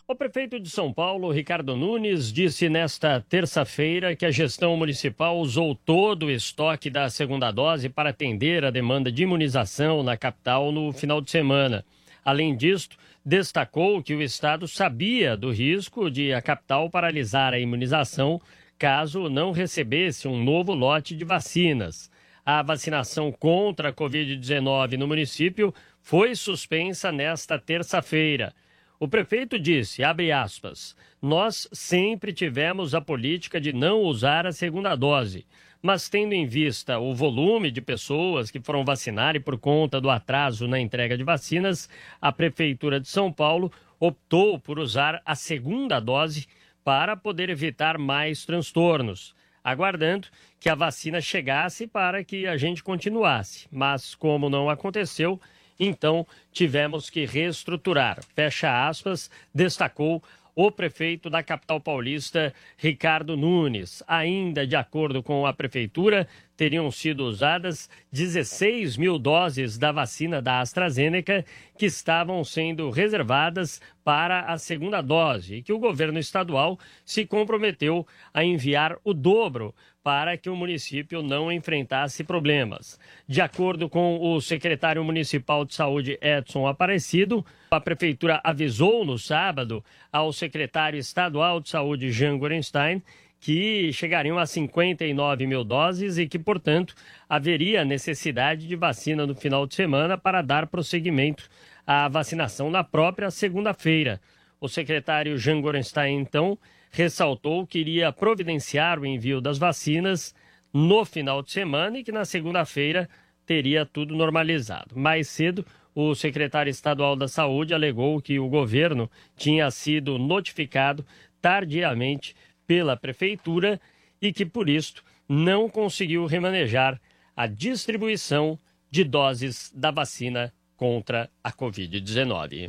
O prefeito de São Paulo, Ricardo Nunes, disse nesta terça-feira que a gestão municipal usou todo o estoque da segunda dose para atender a demanda de imunização na capital no final de semana. Além disto, destacou que o estado sabia do risco de a capital paralisar a imunização caso não recebesse um novo lote de vacinas. A vacinação contra a covid dezenove no município foi suspensa nesta terça-feira. O prefeito disse, abre aspas, nós sempre tivemos a política de não usar a segunda dose, mas tendo em vista o volume de pessoas que foram vacinar e por conta do atraso na entrega de vacinas, a Prefeitura de São Paulo optou por usar a segunda dose para poder evitar mais transtornos, aguardando que a vacina chegasse para que a gente continuasse. Mas como não aconteceu, então tivemos que reestruturar. Fecha aspas, destacou o prefeito da capital paulista, Ricardo Nunes. Ainda de acordo com a prefeitura, teriam sido usadas dezesseis mil doses da vacina da AstraZeneca que estavam sendo reservadas para a segunda dose e que o governo estadual se comprometeu a enviar o dobro para que o município não enfrentasse problemas. De acordo com o secretário municipal de saúde, Edson Aparecido, a prefeitura avisou no sábado ao secretário estadual de saúde, Jean Gorenstein, que chegariam a cinquenta e nove mil doses e que, portanto, haveria necessidade de vacina no final de semana para dar prosseguimento à vacinação na própria segunda-feira. O secretário Jean Gorenstein, então, ressaltou que iria providenciar o envio das vacinas no final de semana e que na segunda-feira teria tudo normalizado. Mais cedo, o secretário estadual da Saúde alegou que o governo tinha sido notificado tardiamente pela prefeitura e que, por isso, não conseguiu remanejar a distribuição de doses da vacina contra a covid dezenove.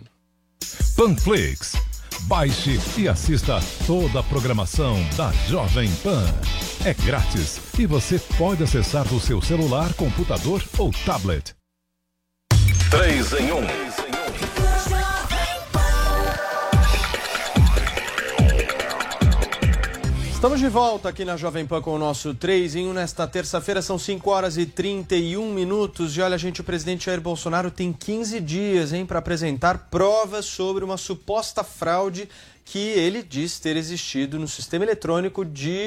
Panflix. Baixe e assista toda a programação da Jovem Pan. É grátis e você pode acessar do seu celular, computador ou tablet. três em um. Estamos de volta aqui na Jovem Pan com o nosso três em um nesta terça-feira, são cinco horas e trinta e um minutos. E olha, gente, o presidente Jair Bolsonaro tem quinze dias, hein, para apresentar provas sobre uma suposta fraude que ele diz ter existido no sistema eletrônico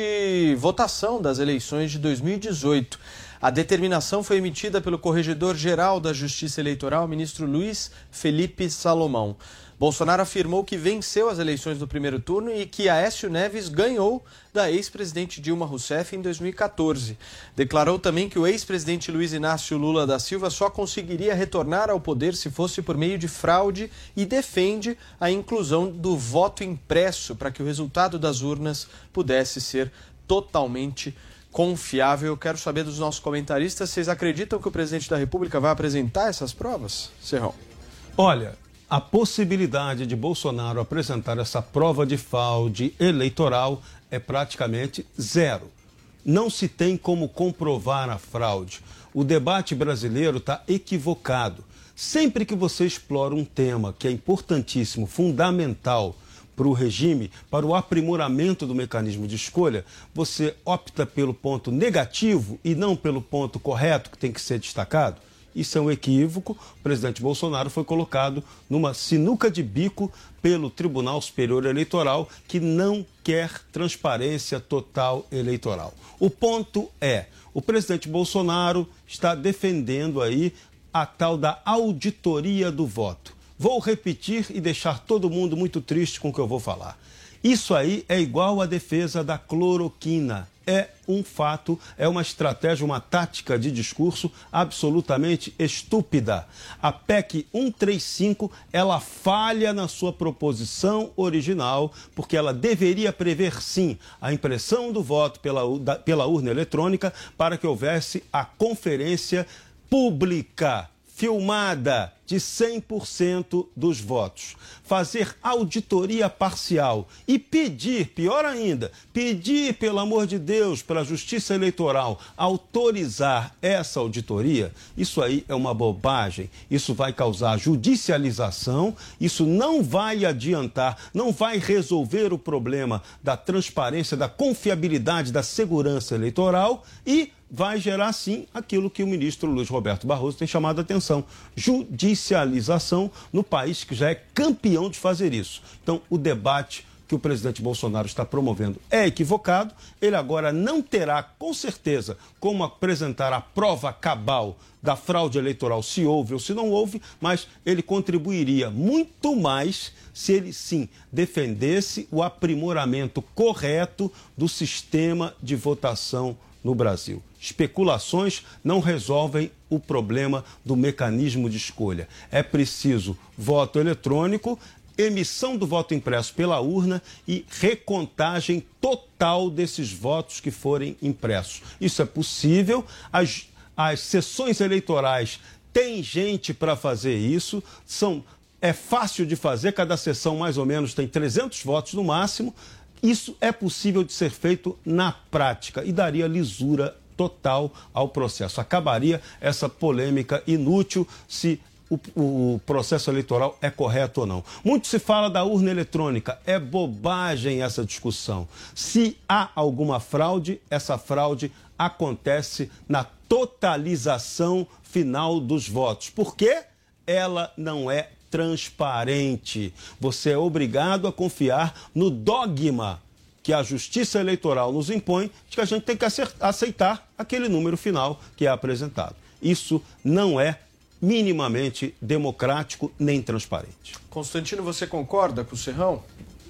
de votação das eleições de dois mil e dezoito. A determinação foi emitida pelo Corregedor-Geral da Justiça Eleitoral, ministro Luiz Felipe Salomão. Bolsonaro afirmou que venceu as eleições do primeiro turno e que Aécio Neves ganhou da ex-presidente Dilma Rousseff em dois mil e quatorze. Declarou também que o ex-presidente Luiz Inácio Lula da Silva só conseguiria retornar ao poder se fosse por meio de fraude e defende a inclusão do voto impresso para que o resultado das urnas pudesse ser totalmente confiável. Eu quero saber dos nossos comentaristas, vocês acreditam que o presidente da República vai apresentar essas provas? Serrão. Olha, a possibilidade de Bolsonaro apresentar essa prova de fraude eleitoral é praticamente zero. Não se tem como comprovar a fraude. O debate brasileiro está equivocado. Sempre que você explora um tema que é importantíssimo, fundamental para o regime, para o aprimoramento do mecanismo de escolha, você opta pelo ponto negativo e não pelo ponto correto que tem que ser destacado. Isso é um equívoco. O presidente Bolsonaro foi colocado numa sinuca de bico pelo Tribunal Superior Eleitoral, que não quer transparência total eleitoral. O ponto é, o presidente Bolsonaro está defendendo aí a tal da auditoria do voto. Vou repetir e deixar todo mundo muito triste com o que eu vou falar. Isso aí é igual à defesa da cloroquina. É um fato, é uma estratégia, uma tática de discurso absolutamente estúpida. A P E C cento e trinta e cinco, ela falha na sua proposição original, porque ela deveria prever, sim, a impressão do voto pela, da, pela urna eletrônica para que houvesse a conferência pública, filmada de cem por cento dos votos, fazer auditoria parcial e pedir, pior ainda, pedir, pelo amor de Deus, pela Justiça Eleitoral, autorizar essa auditoria, isso aí é uma bobagem. Isso vai causar judicialização, isso não vai adiantar, não vai resolver o problema da transparência, da confiabilidade, da segurança eleitoral e vai gerar, sim, aquilo que o ministro Luiz Roberto Barroso tem chamado a atenção: judicialização no país que já é campeão de fazer isso. Então, o debate que o presidente Bolsonaro está promovendo é equivocado. Ele agora não terá, com certeza, como apresentar a prova cabal da fraude eleitoral, se houve ou se não houve, mas ele contribuiria muito mais se ele, sim, defendesse o aprimoramento correto do sistema de votação no Brasil. Especulações não resolvem o problema do mecanismo de escolha. É preciso voto eletrônico, emissão do voto impresso pela urna e recontagem total desses votos que forem impressos. Isso é possível. As, as sessões eleitorais têm gente para fazer isso. São, é fácil de fazer, cada sessão mais ou menos tem trezentos votos no máximo. Isso é possível de ser feito na prática e daria lisura total ao processo. Acabaria essa polêmica inútil se o, o processo eleitoral é correto ou não. Muito se fala da urna eletrônica. É bobagem essa discussão. Se há alguma fraude, essa fraude acontece na totalização final dos votos. Por quê? Ela não é transparente. Você é obrigado a confiar no dogma que a Justiça Eleitoral nos impõe, de que a gente tem que aceitar aquele número final que é apresentado. Isso não é minimamente democrático nem transparente. Constantino, você concorda com o Serrão?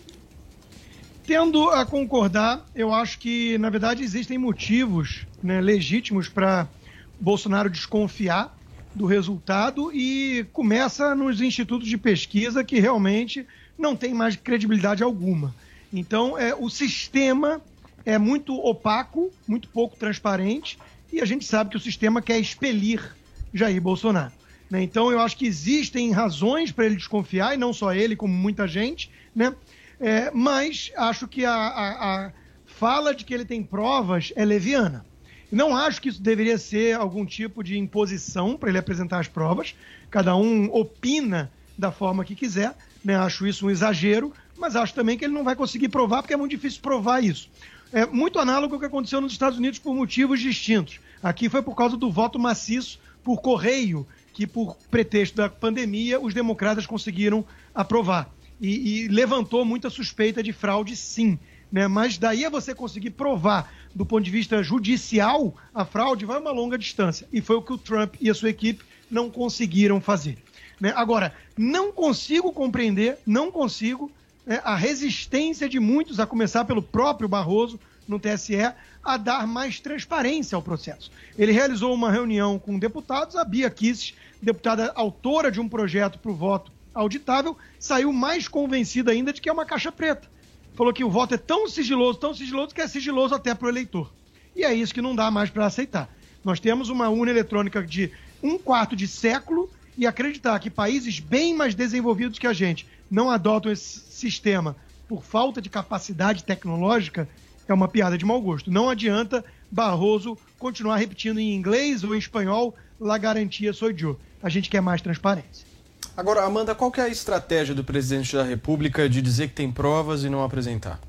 Tendo a concordar, eu acho que, na verdade, existem motivos, né, legítimos para Bolsonaro desconfiar do resultado e começa nos institutos de pesquisa que realmente não tem mais credibilidade alguma. Então, é, o sistema é muito opaco, muito pouco transparente, e a gente sabe que o sistema quer expelir Jair Bolsonaro, né? Então, eu acho que existem razões para ele desconfiar, e não só ele, como muita gente, né? É, mas acho que a, a, a fala de que ele tem provas é leviana. Não acho que isso deveria ser algum tipo de imposição para ele apresentar as provas. Cada um opina da forma que quiser, né? Acho isso um exagero, mas acho também que ele não vai conseguir provar, porque é muito difícil provar isso. É muito análogo ao que aconteceu nos Estados Unidos por motivos distintos. Aqui foi por causa do voto maciço por correio, que por pretexto da pandemia os democratas conseguiram aprovar. E, e levantou muita suspeita de fraude, sim, né? Mas daí a você conseguir provar do ponto de vista judicial a fraude vai uma longa distância. E foi o que o Trump e a sua equipe não conseguiram fazer, né? Agora, não consigo compreender, não consigo, né, a resistência de muitos, a começar pelo próprio Barroso no T S E, a dar mais transparência ao processo. Ele realizou uma reunião com deputados, a Bia Kicis, deputada autora de um projeto para o voto auditável, saiu mais convencida ainda de que é uma caixa preta. Falou que o voto é tão sigiloso, tão sigiloso, que é sigiloso até para o eleitor. E é isso que não dá mais para aceitar. Nós temos uma urna eletrônica de um quarto de século e acreditar que países bem mais desenvolvidos que a gente não adotam esse sistema por falta de capacidade tecnológica é uma piada de mau gosto. Não adianta Barroso continuar repetindo em inglês ou em espanhol la garantia soy yo. A gente quer mais transparência. Agora, Amanda, qual que é a estratégia do presidente da República de dizer que tem provas e não apresentar?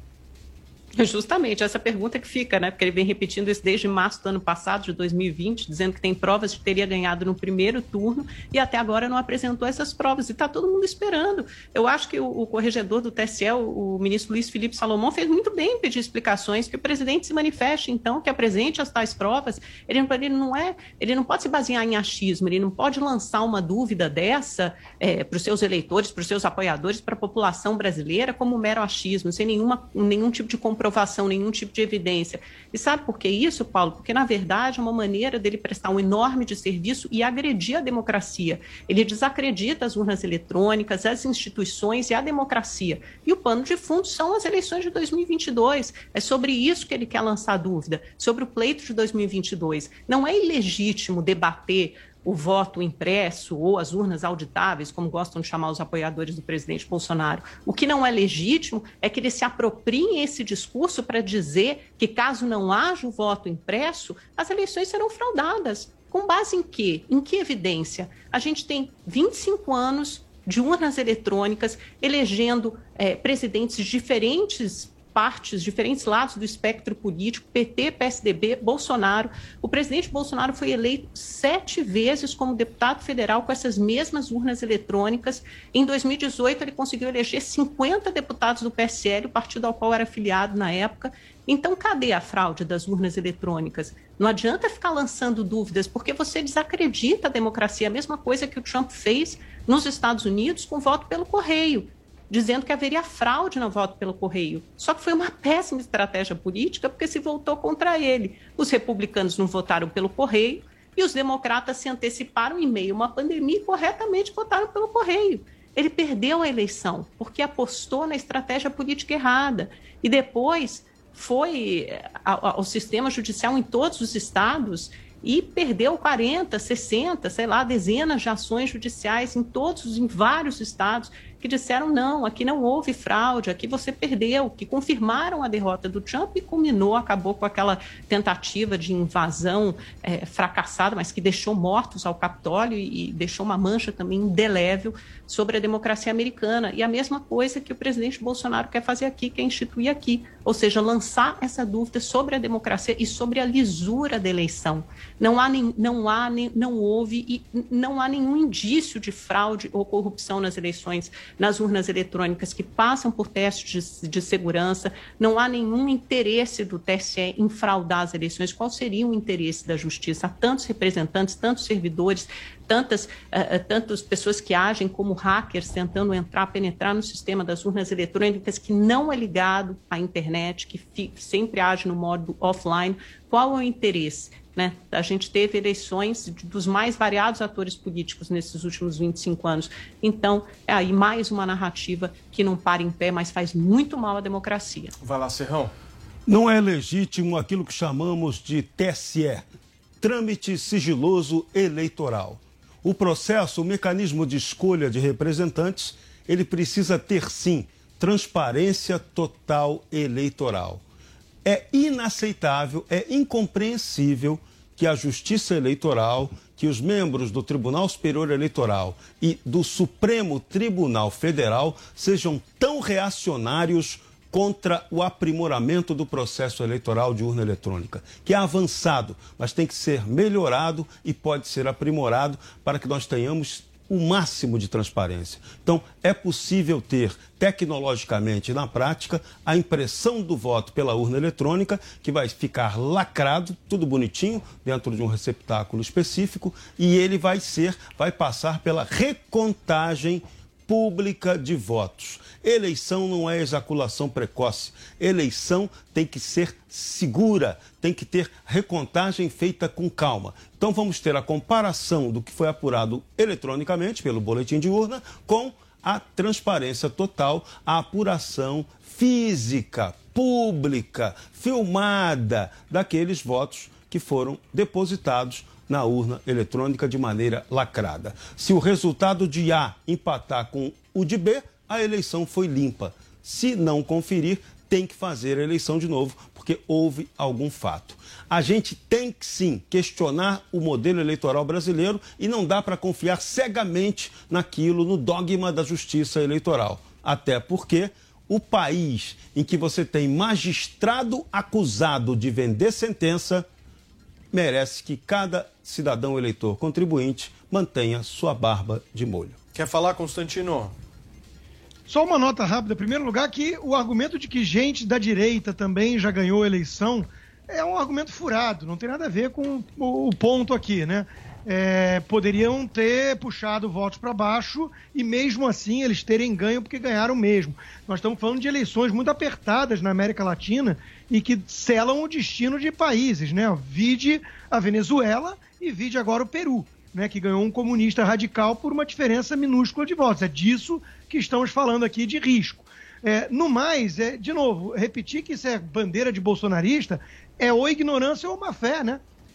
Justamente, essa pergunta que fica, né? Porque ele vem repetindo isso desde março do ano passado, de dois mil e vinte, dizendo que tem provas que teria ganhado no primeiro turno e até agora não apresentou essas provas. E está todo mundo esperando. Eu acho que o, o corregedor do T S E, o, o ministro Luiz Felipe Salomão, fez muito bem em pedir explicações, que o presidente se manifeste, então, que apresente as tais provas. Ele, ele, não, é, ele não pode se basear em achismo, ele não pode lançar uma dúvida dessa é, para os seus eleitores, para os seus apoiadores, para a população brasileira, como um mero achismo, sem nenhuma, nenhum tipo de comprovação. comprovação, nenhum tipo de evidência. E sabe por que isso, Paulo? Porque, na verdade, é uma maneira dele prestar um enorme desserviço e agredir a democracia. Ele desacredita as urnas eletrônicas, as instituições e a democracia. E o pano de fundo são as eleições de dois mil e vinte e dois. É sobre isso que ele quer lançar dúvida, sobre o pleito de dois mil e vinte e dois. Não é ilegítimo debater o voto impresso ou as urnas auditáveis, como gostam de chamar os apoiadores do presidente Bolsonaro. O que não é legítimo é que eles se apropriem esse discurso para dizer que, caso não haja o voto impresso, as eleições serão fraudadas. Com base em quê? Em que evidência? A gente tem vinte e cinco anos de urnas eletrônicas elegendo é, presidentes de diferentes partes, diferentes lados do espectro político, P T, P S D B, Bolsonaro. O presidente Bolsonaro foi eleito sete vezes como deputado federal com essas mesmas urnas eletrônicas. Em dois mil e dezoito, ele conseguiu eleger cinquenta deputados do P S L, o partido ao qual era afiliado na época. Então, cadê a fraude das urnas eletrônicas? Não adianta ficar lançando dúvidas, porque você desacredita a democracia. A mesma coisa que o Trump fez nos Estados Unidos com voto pelo correio, dizendo que haveria fraude no voto pelo correio. Só que foi uma péssima estratégia política, porque se voltou contra ele. Os republicanos não votaram pelo correio e os democratas se anteciparam em meio a uma pandemia e corretamente votaram pelo correio. Ele perdeu a eleição, porque apostou na estratégia política errada. E depois foi ao sistema judicial em todos os estados e perdeu quarenta, sessenta, sei lá, dezenas de ações judiciais em todos, em vários estados, que disseram não, aqui não houve fraude, aqui você perdeu, que confirmaram a derrota do Trump e culminou, acabou com aquela tentativa de invasão é, fracassada, mas que deixou mortos ao Capitólio e, e deixou uma mancha também indelével sobre a democracia americana. E a mesma coisa que o presidente Bolsonaro quer fazer aqui, quer instituir aqui, ou seja, lançar essa dúvida sobre a democracia e sobre a lisura da eleição. Não há, nem, não há, nem, não houve e não há nenhum indício de fraude ou corrupção nas eleições, nas urnas eletrônicas que passam por testes de, de segurança. Não há nenhum interesse do T S E em fraudar as eleições. Qual seria o interesse da justiça? Há tantos representantes, tantos servidores, tantas, uh, tantas pessoas que agem como hackers tentando entrar, penetrar no sistema das urnas eletrônicas que não é ligado à internet, que fi, sempre age no modo offline. Qual é o interesse? Né? A gente teve eleições dos mais variados atores políticos nesses últimos vinte e cinco anos. Então, é aí mais uma narrativa que não para em pé, mas faz muito mal à democracia. Vai lá, Serrão. Não é legítimo aquilo que chamamos de T S E, Trâmite Sigiloso Eleitoral. O processo, o mecanismo de escolha de representantes, ele precisa ter, sim, transparência total eleitoral. É inaceitável, é incompreensível que a Justiça Eleitoral, que os membros do Tribunal Superior Eleitoral e do Supremo Tribunal Federal sejam tão reacionários contra o aprimoramento do processo eleitoral de urna eletrônica, que é avançado, mas tem que ser melhorado e pode ser aprimorado para que nós tenhamos o máximo de transparência. Então, é possível ter, tecnologicamente e na prática, a impressão do voto pela urna eletrônica, que vai ficar lacrado, tudo bonitinho, dentro de um receptáculo específico, e ele vai ser, vai passar pela recontagem pública de votos. Eleição não é ejaculação precoce. Eleição tem que ser segura, tem que ter recontagem feita com calma. Então vamos ter a comparação do que foi apurado eletronicamente pelo boletim de urna com a transparência total, a apuração física, pública, filmada daqueles votos que foram depositados na urna eletrônica de maneira lacrada. Se o resultado de A empatar com o de B, a eleição foi limpa. Se não conferir, tem que fazer a eleição de novo, porque houve algum fato. A gente tem que, sim, questionar o modelo eleitoral brasileiro e não dá para confiar cegamente naquilo, no dogma da justiça eleitoral. Até porque o país em que você tem magistrado acusado de vender sentença merece que cada cidadão eleitor contribuinte mantenha sua barba de molho. Quer falar, Constantino? Só uma nota rápida. Em primeiro lugar, que o argumento de que gente da direita também já ganhou a eleição é um argumento furado, não tem nada a ver com o ponto aqui, né? É, poderiam ter puxado votos para baixo e mesmo assim eles terem ganho porque ganharam mesmo. Nós estamos falando de eleições muito apertadas na América Latina e que selam o destino de países, né? Vide a Venezuela e vide agora o Peru, né? Que ganhou um comunista radical por uma diferença minúscula de votos. É disso que estamos falando aqui, de risco. É, no mais, é, de novo, repetir que isso é bandeira de bolsonarista é ou ignorância ou má fé, né?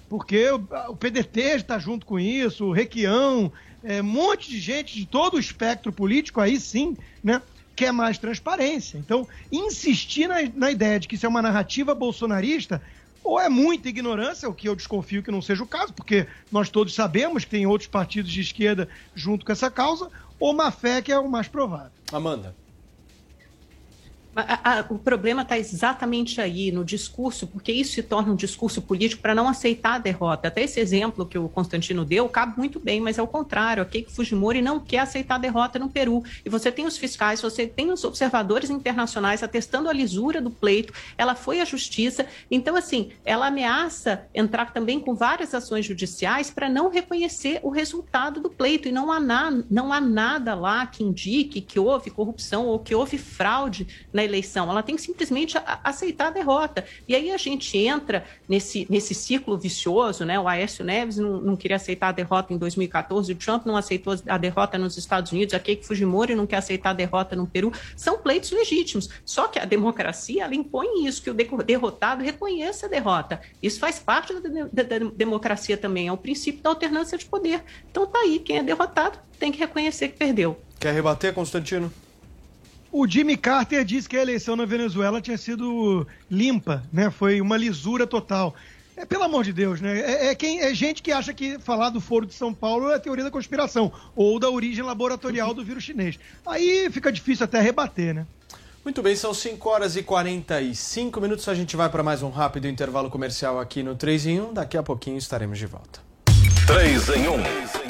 porque o, o P D T está junto com isso, o Requião, é, um monte de gente de todo o espectro político, aí sim, né, quer mais transparência. Então, insistir na, na ideia de que isso é uma narrativa bolsonarista, ou é muita ignorância, o que eu desconfio que não seja o caso, porque nós todos sabemos que tem outros partidos de esquerda junto com essa causa, ou má fé, que é o mais provável. Amanda. A, a, o problema está exatamente aí no discurso, porque isso se torna um discurso político para não aceitar a derrota. Até esse exemplo que o Constantino deu cabe muito bem, mas é o contrário. A Keiko Fujimori não quer aceitar a derrota no Peru. E você tem os fiscais, você tem os observadores internacionais atestando a lisura do pleito. Ela foi à justiça. Então, assim, ela ameaça entrar também com várias ações judiciais para não reconhecer o resultado do pleito. E não há, na, não há nada lá que indique que houve corrupção ou que houve fraude na eleição, ela tem que simplesmente a, aceitar a derrota. E aí a gente entra nesse, nesse ciclo vicioso, né? O Aécio Neves não, não queria aceitar a derrota em dois mil e catorze, o Trump não aceitou a derrota nos Estados Unidos, a Keiko Fujimori não quer aceitar a derrota no Peru. São pleitos legítimos. Só que a democracia, ela impõe isso, que o derrotado reconheça a derrota. Isso faz parte da, da, da democracia também, é o princípio da alternância de poder. Então tá aí, quem é derrotado tem que reconhecer que perdeu. Quer rebater, Constantino? O Jimmy Carter disse que a eleição na Venezuela tinha sido limpa, né? Foi uma lisura total. É, pelo amor de Deus, né? É, é, quem, é gente que acha que falar do Foro de São Paulo é a teoria da conspiração ou da origem laboratorial do vírus chinês. Aí fica difícil até rebater, né? Muito bem, são cinco horas e quarenta e cinco minutos. A gente vai para mais um rápido intervalo comercial aqui no três em um. Daqui a pouquinho estaremos de volta. três em um.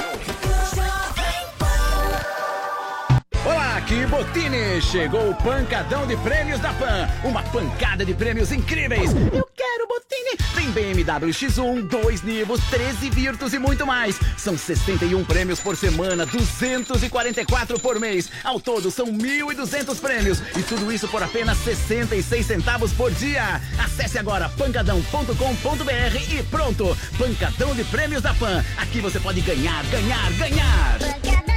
Olá, aqui Botini! Chegou o pancadão de prêmios da Pan. Uma pancada de prêmios incríveis. Eu quero Botini! Tem B M W X um, dois Nivos, treze Virtus e muito mais. São sessenta e um prêmios por semana, duzentos e quarenta e quatro por mês. Ao todo são mil e duzentos prêmios. E tudo isso por apenas sessenta e seis centavos por dia. Acesse agora pancadão ponto com ponto b r e pronto! Pancadão de prêmios da Pan. Aqui você pode ganhar, ganhar, ganhar! Pancadão.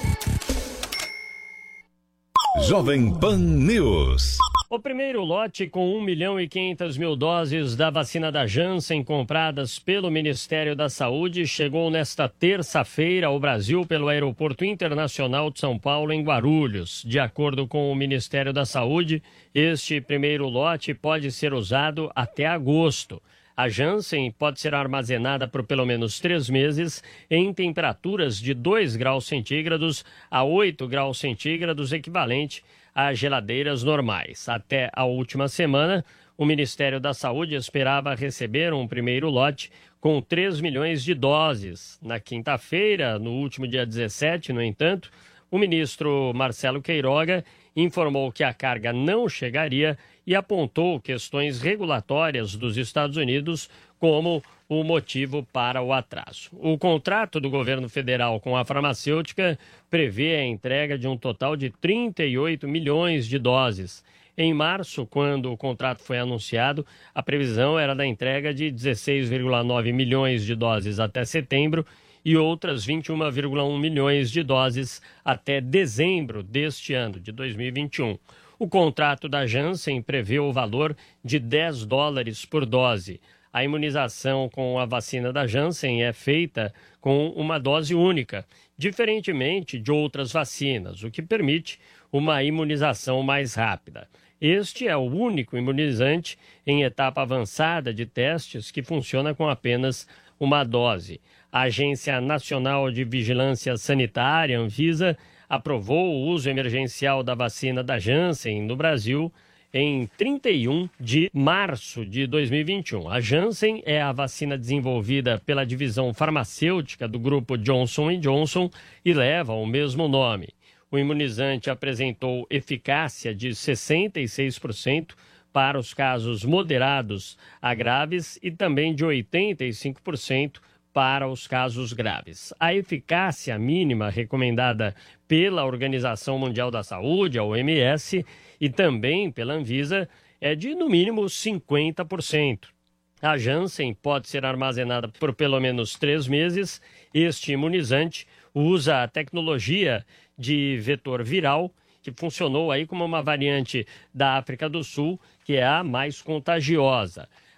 Jovem Pan News. O primeiro lote com um milhão e quinhentas mil doses da vacina da Janssen compradas pelo Ministério da Saúde chegou nesta terça-feira ao Brasil pelo Aeroporto Internacional de São Paulo, em Guarulhos. De acordo com o Ministério da Saúde, este primeiro lote pode ser usado até agosto. A Janssen pode ser armazenada por pelo menos três meses em temperaturas de dois graus centígrados a oito graus centígrados, equivalente a geladeiras normais. Até a última semana, o Ministério da Saúde esperava receber um primeiro lote com três milhões de doses. Na quinta-feira, no último dia dezessete, no entanto, o ministro Marcelo Queiroga informou que a carga não chegaria e apontou questões regulatórias dos Estados Unidos como o motivo para o atraso. O contrato do governo federal com a farmacêutica prevê a entrega de um total de trinta e oito milhões de doses. Em março, quando o contrato foi anunciado, a previsão era da entrega de dezesseis vírgula nove milhões de doses até setembro e outras vinte e um vírgula um milhões de doses até dezembro deste ano, de dois mil e vinte e um. O contrato da Janssen prevê o valor de dez dólares por dose. A imunização com a vacina da Janssen é feita com uma dose única, diferentemente de outras vacinas, o que permite uma imunização mais rápida. Este é o único imunizante em etapa avançada de testes que funciona com apenas uma dose. A Agência Nacional de Vigilância Sanitária, Anvisa, aprovou o uso emergencial da vacina da Janssen no Brasil em trinta e um de março de dois mil e vinte e um. A Janssen é a vacina desenvolvida pela divisão farmacêutica do grupo Johnson e Johnson e leva o mesmo nome. O imunizante apresentou eficácia de sessenta e seis por cento para os casos moderados a graves e também de oitenta e cinco por cento para os casos graves. A eficácia mínima recomendada pela Organização Mundial da Saúde, a O M S, e também pela Anvisa, é de no mínimo cinquenta por cento. A Janssen pode ser armazenada por pelo menos três meses. Este imunizante usa a tecnologia de vetor viral, que funcionou aí como uma variante da África do Sul, que é a mais contagiosa.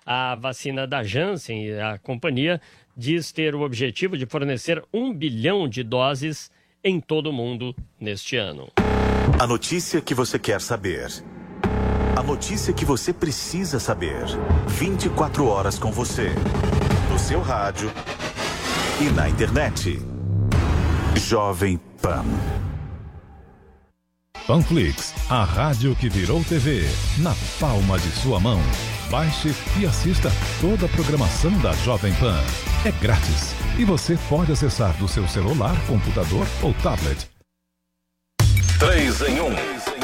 A vacina da Janssen, a companhia, diz ter o objetivo de fornecer um bilhão de doses em todo o mundo neste ano. A notícia que você quer saber. A notícia que você precisa saber. vinte e quatro horas com você. No seu rádio e na internet. Jovem Pan. Panflix, a rádio que virou T V, na palma de sua mão. Baixe e assista toda a programação da Jovem Pan. É grátis e você pode acessar do seu celular, computador ou tablet. três em um.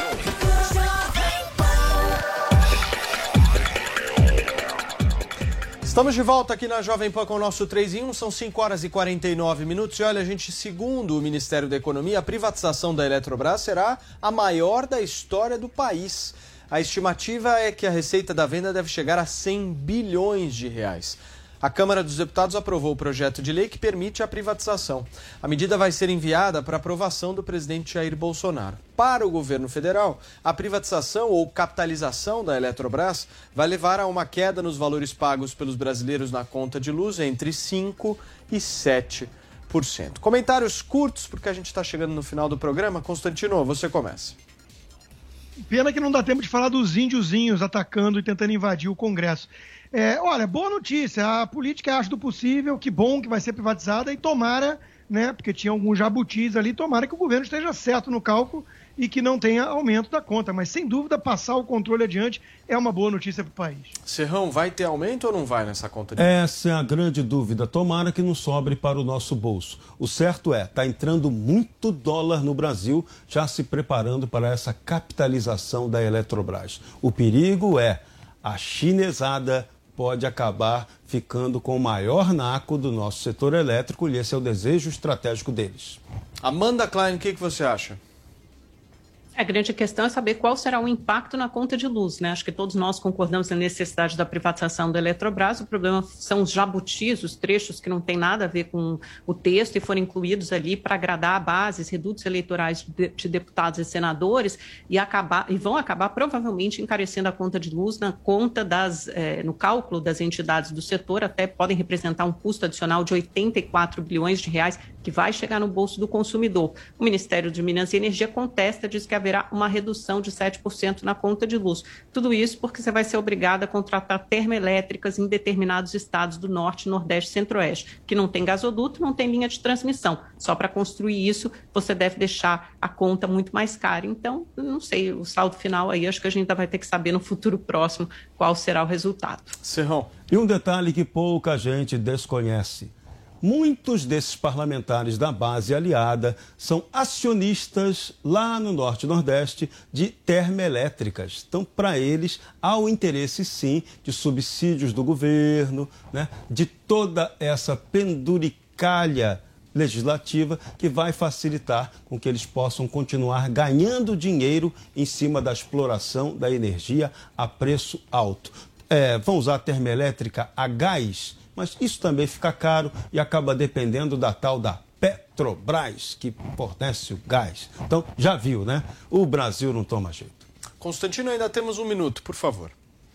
Estamos de volta aqui na Jovem Pan com o nosso três em um, são cinco horas e quarenta e nove minutos. E olha, gente, segundo o Ministério da Economia, a privatização da Eletrobras será a maior da história do país. A estimativa é que a receita da venda deve chegar a cem bilhões de reais. A Câmara dos Deputados aprovou o projeto de lei que permite a privatização. A medida vai ser enviada para aprovação do presidente Jair Bolsonaro. Para o governo federal, a privatização ou capitalização da Eletrobras vai levar a uma queda nos valores pagos pelos brasileiros na conta de luz entre cinco e sete por cento. Comentários curtos, porque a gente está chegando no final do programa. Constantino, você começa. Pena que não dá tempo de falar dos índiozinhos atacando e tentando invadir o Congresso. É, olha, boa notícia, a política acha do possível, que bom que vai ser privatizada e tomara, né, porque tinha alguns jabutis ali, tomara que o governo esteja certo no cálculo e que não tenha aumento da conta, mas sem dúvida passar o controle adiante é uma boa notícia para o país. Serrão, vai ter aumento ou não vai nessa conta de... Essa é a grande dúvida, tomara que não sobre para o nosso bolso. O certo é, está entrando muito dólar no Brasil, já se preparando para essa capitalização da Eletrobras. O perigo é a chinesada pode acabar ficando com o maior naco do nosso setor elétrico e esse é o desejo estratégico deles. Amanda Klein, o que, que você acha? A grande questão é saber qual será o impacto na conta de luz, né? Acho que todos nós concordamos na necessidade da privatização da Eletrobras. O problema são os jabutis, os trechos que não tem nada a ver com o texto e foram incluídos ali para agradar bases, redutos eleitorais de, de deputados e senadores e, acabar, e vão acabar provavelmente encarecendo a conta de luz na conta das, eh, no cálculo das entidades do setor, até podem representar um custo adicional de oitenta e quatro bilhões de reais que vai chegar no bolso do consumidor. O Ministério de Minas e Energia contesta, diz que haverá uma redução de sete por cento na conta de luz. Tudo isso porque você vai ser obrigado a contratar termoelétricas em determinados estados do Norte, Nordeste e Centro-Oeste, que não tem gasoduto, não tem linha de transmissão. Só para construir isso, você deve deixar a conta muito mais cara. Então, não sei, o saldo final aí, acho que a gente ainda vai ter que saber no futuro próximo qual será o resultado. Serrão. E um detalhe que pouca gente desconhece. Muitos desses parlamentares da base aliada são acionistas lá no Norte e Nordeste de termoelétricas. Então, para eles, há o interesse, sim, de subsídios do governo, né, de toda essa penduricalha legislativa que vai facilitar com que eles possam continuar ganhando dinheiro em cima da exploração da energia a preço alto. É, vão usar termoelétrica a gás, mas isso também fica caro e acaba dependendo da tal da Petrobras, que fornece o gás. Então, já viu, né? O Brasil não toma jeito. Constantino, ainda temos um minuto, por favor.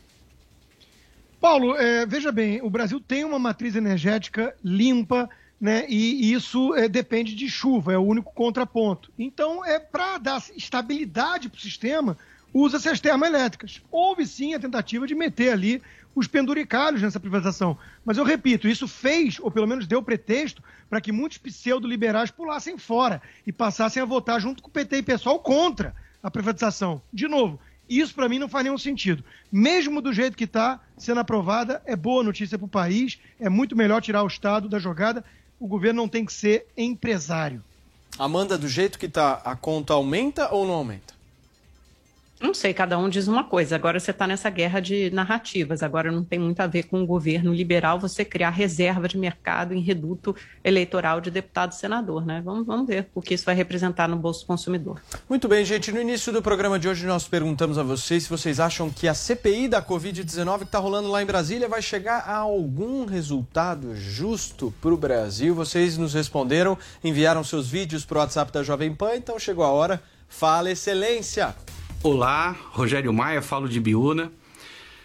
Paulo, é, veja bem, o Brasil tem uma matriz energética limpa, né? E isso é, depende de chuva, é o único contraponto. Então, é para dar estabilidade para o sistema, usa-se as termoelétricas. Houve sim a tentativa de meter ali os penduricalhos nessa privatização. Mas eu repito, isso fez, ou pelo menos deu pretexto, para que muitos pseudo-liberais pulassem fora e passassem a votar junto com o P T e pessoal contra a privatização. De novo, isso para mim não faz nenhum sentido. Mesmo do jeito que está sendo aprovada, é boa notícia para o país, é muito melhor tirar o Estado da jogada, o governo não tem que ser empresário. Amanda, do jeito que está, a conta aumenta ou não aumenta? Não sei, cada um diz uma coisa. Agora você está nessa guerra de narrativas. Agora não tem muito a ver com o governo liberal você criar reserva de mercado em reduto eleitoral de deputado e senador, né? Vamos, vamos ver o que isso vai representar no bolso do consumidor. Muito bem, gente. No início do programa de hoje nós perguntamos a vocês se vocês acham que a C P I da covid dezenove que está rolando lá em Brasília vai chegar a algum resultado justo para o Brasil. Vocês nos responderam, enviaram seus vídeos para o WhatsApp da Jovem Pan, então chegou a hora. Fala, Excelência! Olá, Rogério Maia, falo de Biúna.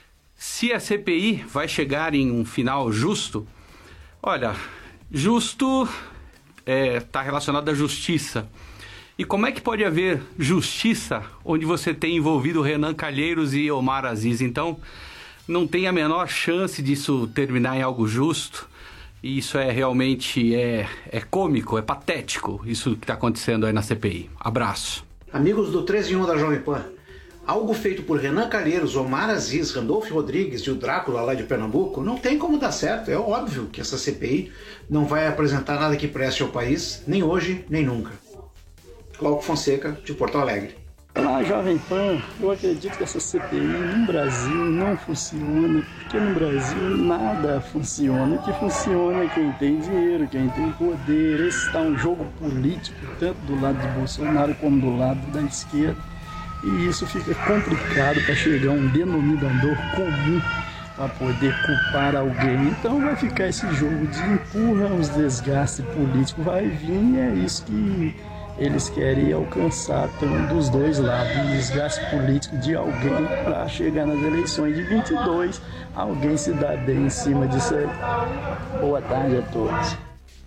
Se a C P I vai chegar em um final justo, olha, justo está é, relacionado à justiça. E como é que pode haver justiça onde você tem envolvido Renan Calheiros e Omar Aziz? Então, não tem a menor chance disso terminar em algo justo. E isso é realmente é, é cômico, é patético, isso que está acontecendo aí na C P I. Abraço. Amigos do três em um da Jovem Pan, algo feito por Renan Calheiros, Omar Aziz, Randolfo Rodrigues e o Drácula lá de Pernambuco não tem como dar certo. É óbvio que essa C P I não vai apresentar nada que preste ao país, nem hoje, nem nunca. Glauco Fonseca, de Porto Alegre. Olá, Jovem Pan. Eu acredito que essa C P I no Brasil não funciona, porque no Brasil nada funciona. O que funciona é quem tem dinheiro, quem tem poder. Esse está um jogo político, tanto do lado de Bolsonaro como do lado da esquerda. E isso fica complicado para chegar a um denominador comum para poder culpar alguém. Então vai ficar esse jogo de empurra, os desgastes políticos vai vir, e é isso que eles querem alcançar tanto dos dois lados, um desgaste político de alguém para chegar nas eleições de vinte e dois, alguém se dá bem em cima disso aí. Boa tarde a todos.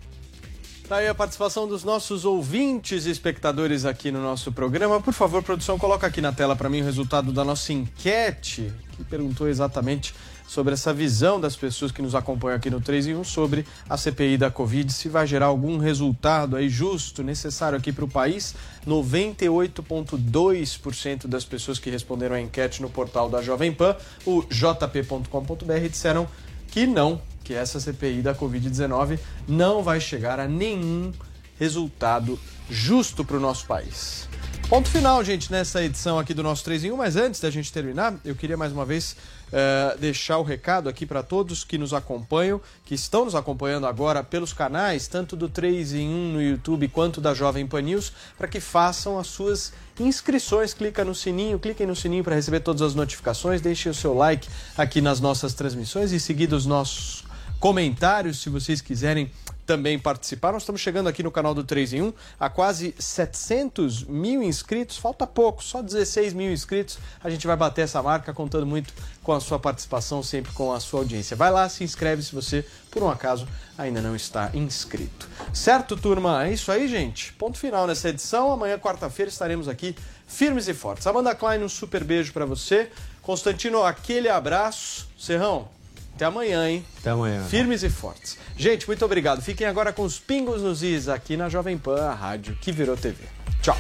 Tá aí a participação dos nossos ouvintes e espectadores aqui no nosso programa. Por favor, produção, coloca aqui na tela para mim o resultado da nossa enquete, que perguntou exatamente sobre essa visão das pessoas que nos acompanham aqui no três em um sobre a C P I da Covid, se vai gerar algum resultado aí justo, necessário aqui para o país. noventa e oito vírgula dois por cento das pessoas que responderam à enquete no portal da Jovem Pan, o j p ponto com ponto b r, disseram que não, que essa C P I da covid dezenove não vai chegar a nenhum resultado justo para o nosso país. Ponto final, gente, nessa edição aqui do nosso três em um, mas antes da gente terminar, eu queria mais uma vez uh, deixar o recado aqui para todos que nos acompanham, que estão nos acompanhando agora pelos canais, tanto do três em um no YouTube quanto da Jovem Pan News, para que façam as suas inscrições. Clica no sininho, cliquem no sininho para receber todas as notificações, deixem o seu like aqui nas nossas transmissões e seguir os nossos comentários, se vocês quiserem também participar. Nós estamos chegando aqui no canal do três em um a quase setecentos mil inscritos, falta pouco, só dezesseis mil inscritos. A gente vai bater essa marca, contando muito com a sua participação, sempre com a sua audiência. Vai lá, se inscreve se você, por um acaso, ainda não está inscrito. Certo, turma? É isso aí, gente. Ponto final nessa edição. Amanhã, quarta-feira, estaremos aqui firmes e fortes. Amanda Klein, um super beijo para você. Constantino, aquele abraço. Serrão, até amanhã, hein? Até amanhã. Firmes e fortes. Gente, muito obrigado. Fiquem agora com os pingos nos is aqui na Jovem Pan, a rádio que virou T V. Tchau.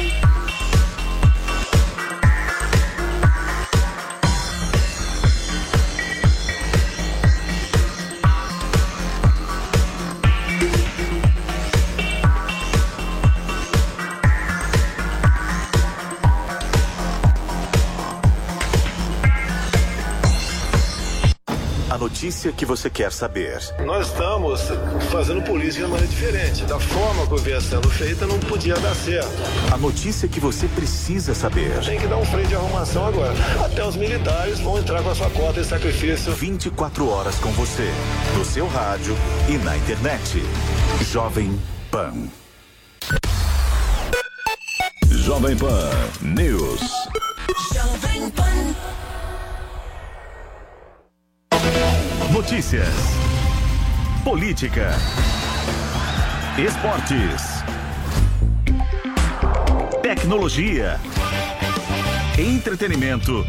A notícia que você quer saber. Nós estamos fazendo política de maneira diferente. Da forma que vinha sendo feita, não podia dar certo. A notícia que você precisa saber. Tem que dar um freio de arrumação agora. Até os militares vão entrar com a sua cota de sacrifício. vinte e quatro horas com você, no seu rádio e na internet. Jovem Pan. Jovem Pan News. Jovem Pan. Notícias, política, esportes, tecnologia, entretenimento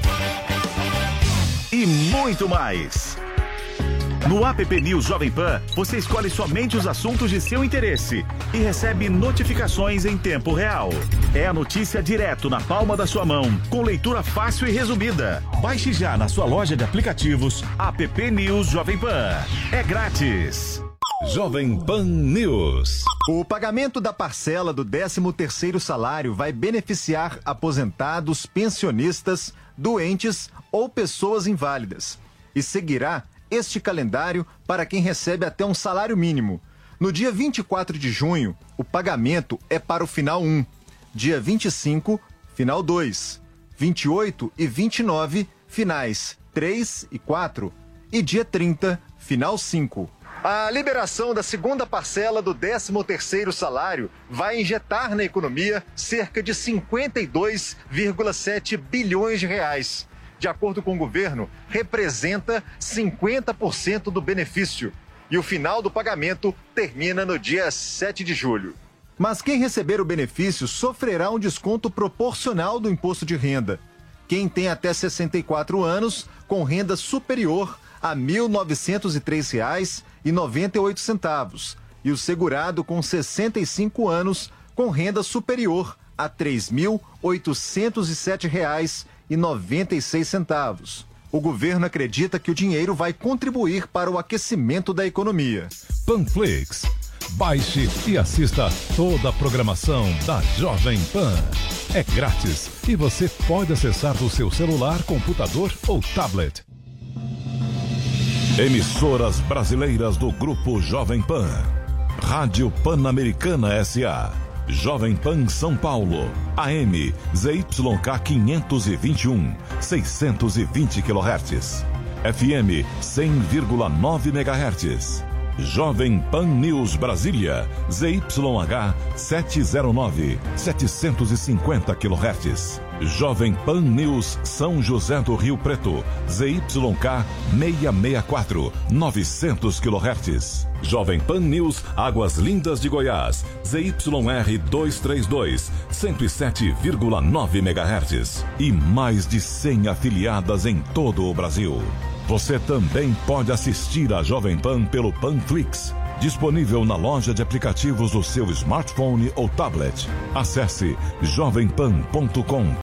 e muito mais. No app News Jovem Pan, você escolhe somente os assuntos de seu interesse e recebe notificações em tempo real. É a notícia direto na palma da sua mão, com leitura fácil e resumida. Baixe já na sua loja de aplicativos app News Jovem Pan. É grátis. Jovem Pan News. O pagamento da parcela do décimo terceiro salário vai beneficiar aposentados, pensionistas, doentes ou pessoas inválidas. E seguirá este calendário para quem recebe até um salário mínimo. No dia vinte e quatro de junho, o pagamento é para o final um. Dia vinte e cinco, final dois. vinte e oito e vinte e nove, finais três e quatro. E dia trinta, final cinco. A liberação da segunda parcela do décimo terceiro salário vai injetar na economia cerca de cinquenta e dois vírgula sete bilhões de reais. de acordo com o governo, representa cinquenta por cento do benefício. E o final do pagamento termina no dia sete de julho. Mas quem receber o benefício sofrerá um desconto proporcional do imposto de renda. Quem tem até sessenta e quatro anos, com renda superior a mil novecentos e três reais e noventa e oito centavos, e o segurado com sessenta e cinco anos, com renda superior a três mil oitocentos e sete reais e noventa e seis centavos. O governo acredita que o dinheiro vai contribuir para o aquecimento da economia. Panflix. Baixe e assista toda a programação da Jovem Pan. É grátis e você pode acessar do seu celular, computador ou tablet. Emissoras brasileiras do Grupo Jovem Pan. Rádio Pan-Americana S A Jovem Pan São Paulo, A M Z Y K quinhentos e vinte e um, seiscentos e vinte quilohertz, F M cem vírgula nove megahertz. Jovem Pan News Brasília, Z Y H setecentos e nove, setecentos e cinquenta quilohertz. Jovem Pan News São José do Rio Preto, Z Y K seiscentos e sessenta e quatro, novecentos quilohertz. Jovem Pan News Águas Lindas de Goiás, Z Y R duzentos e trinta e dois, cento e sete vírgula nove megahertz. E mais de cem afiliadas em todo o Brasil. Você também pode assistir a Jovem Pan pelo Panflix, disponível na loja de aplicativos do seu smartphone ou tablet. Acesse jovem pan ponto com.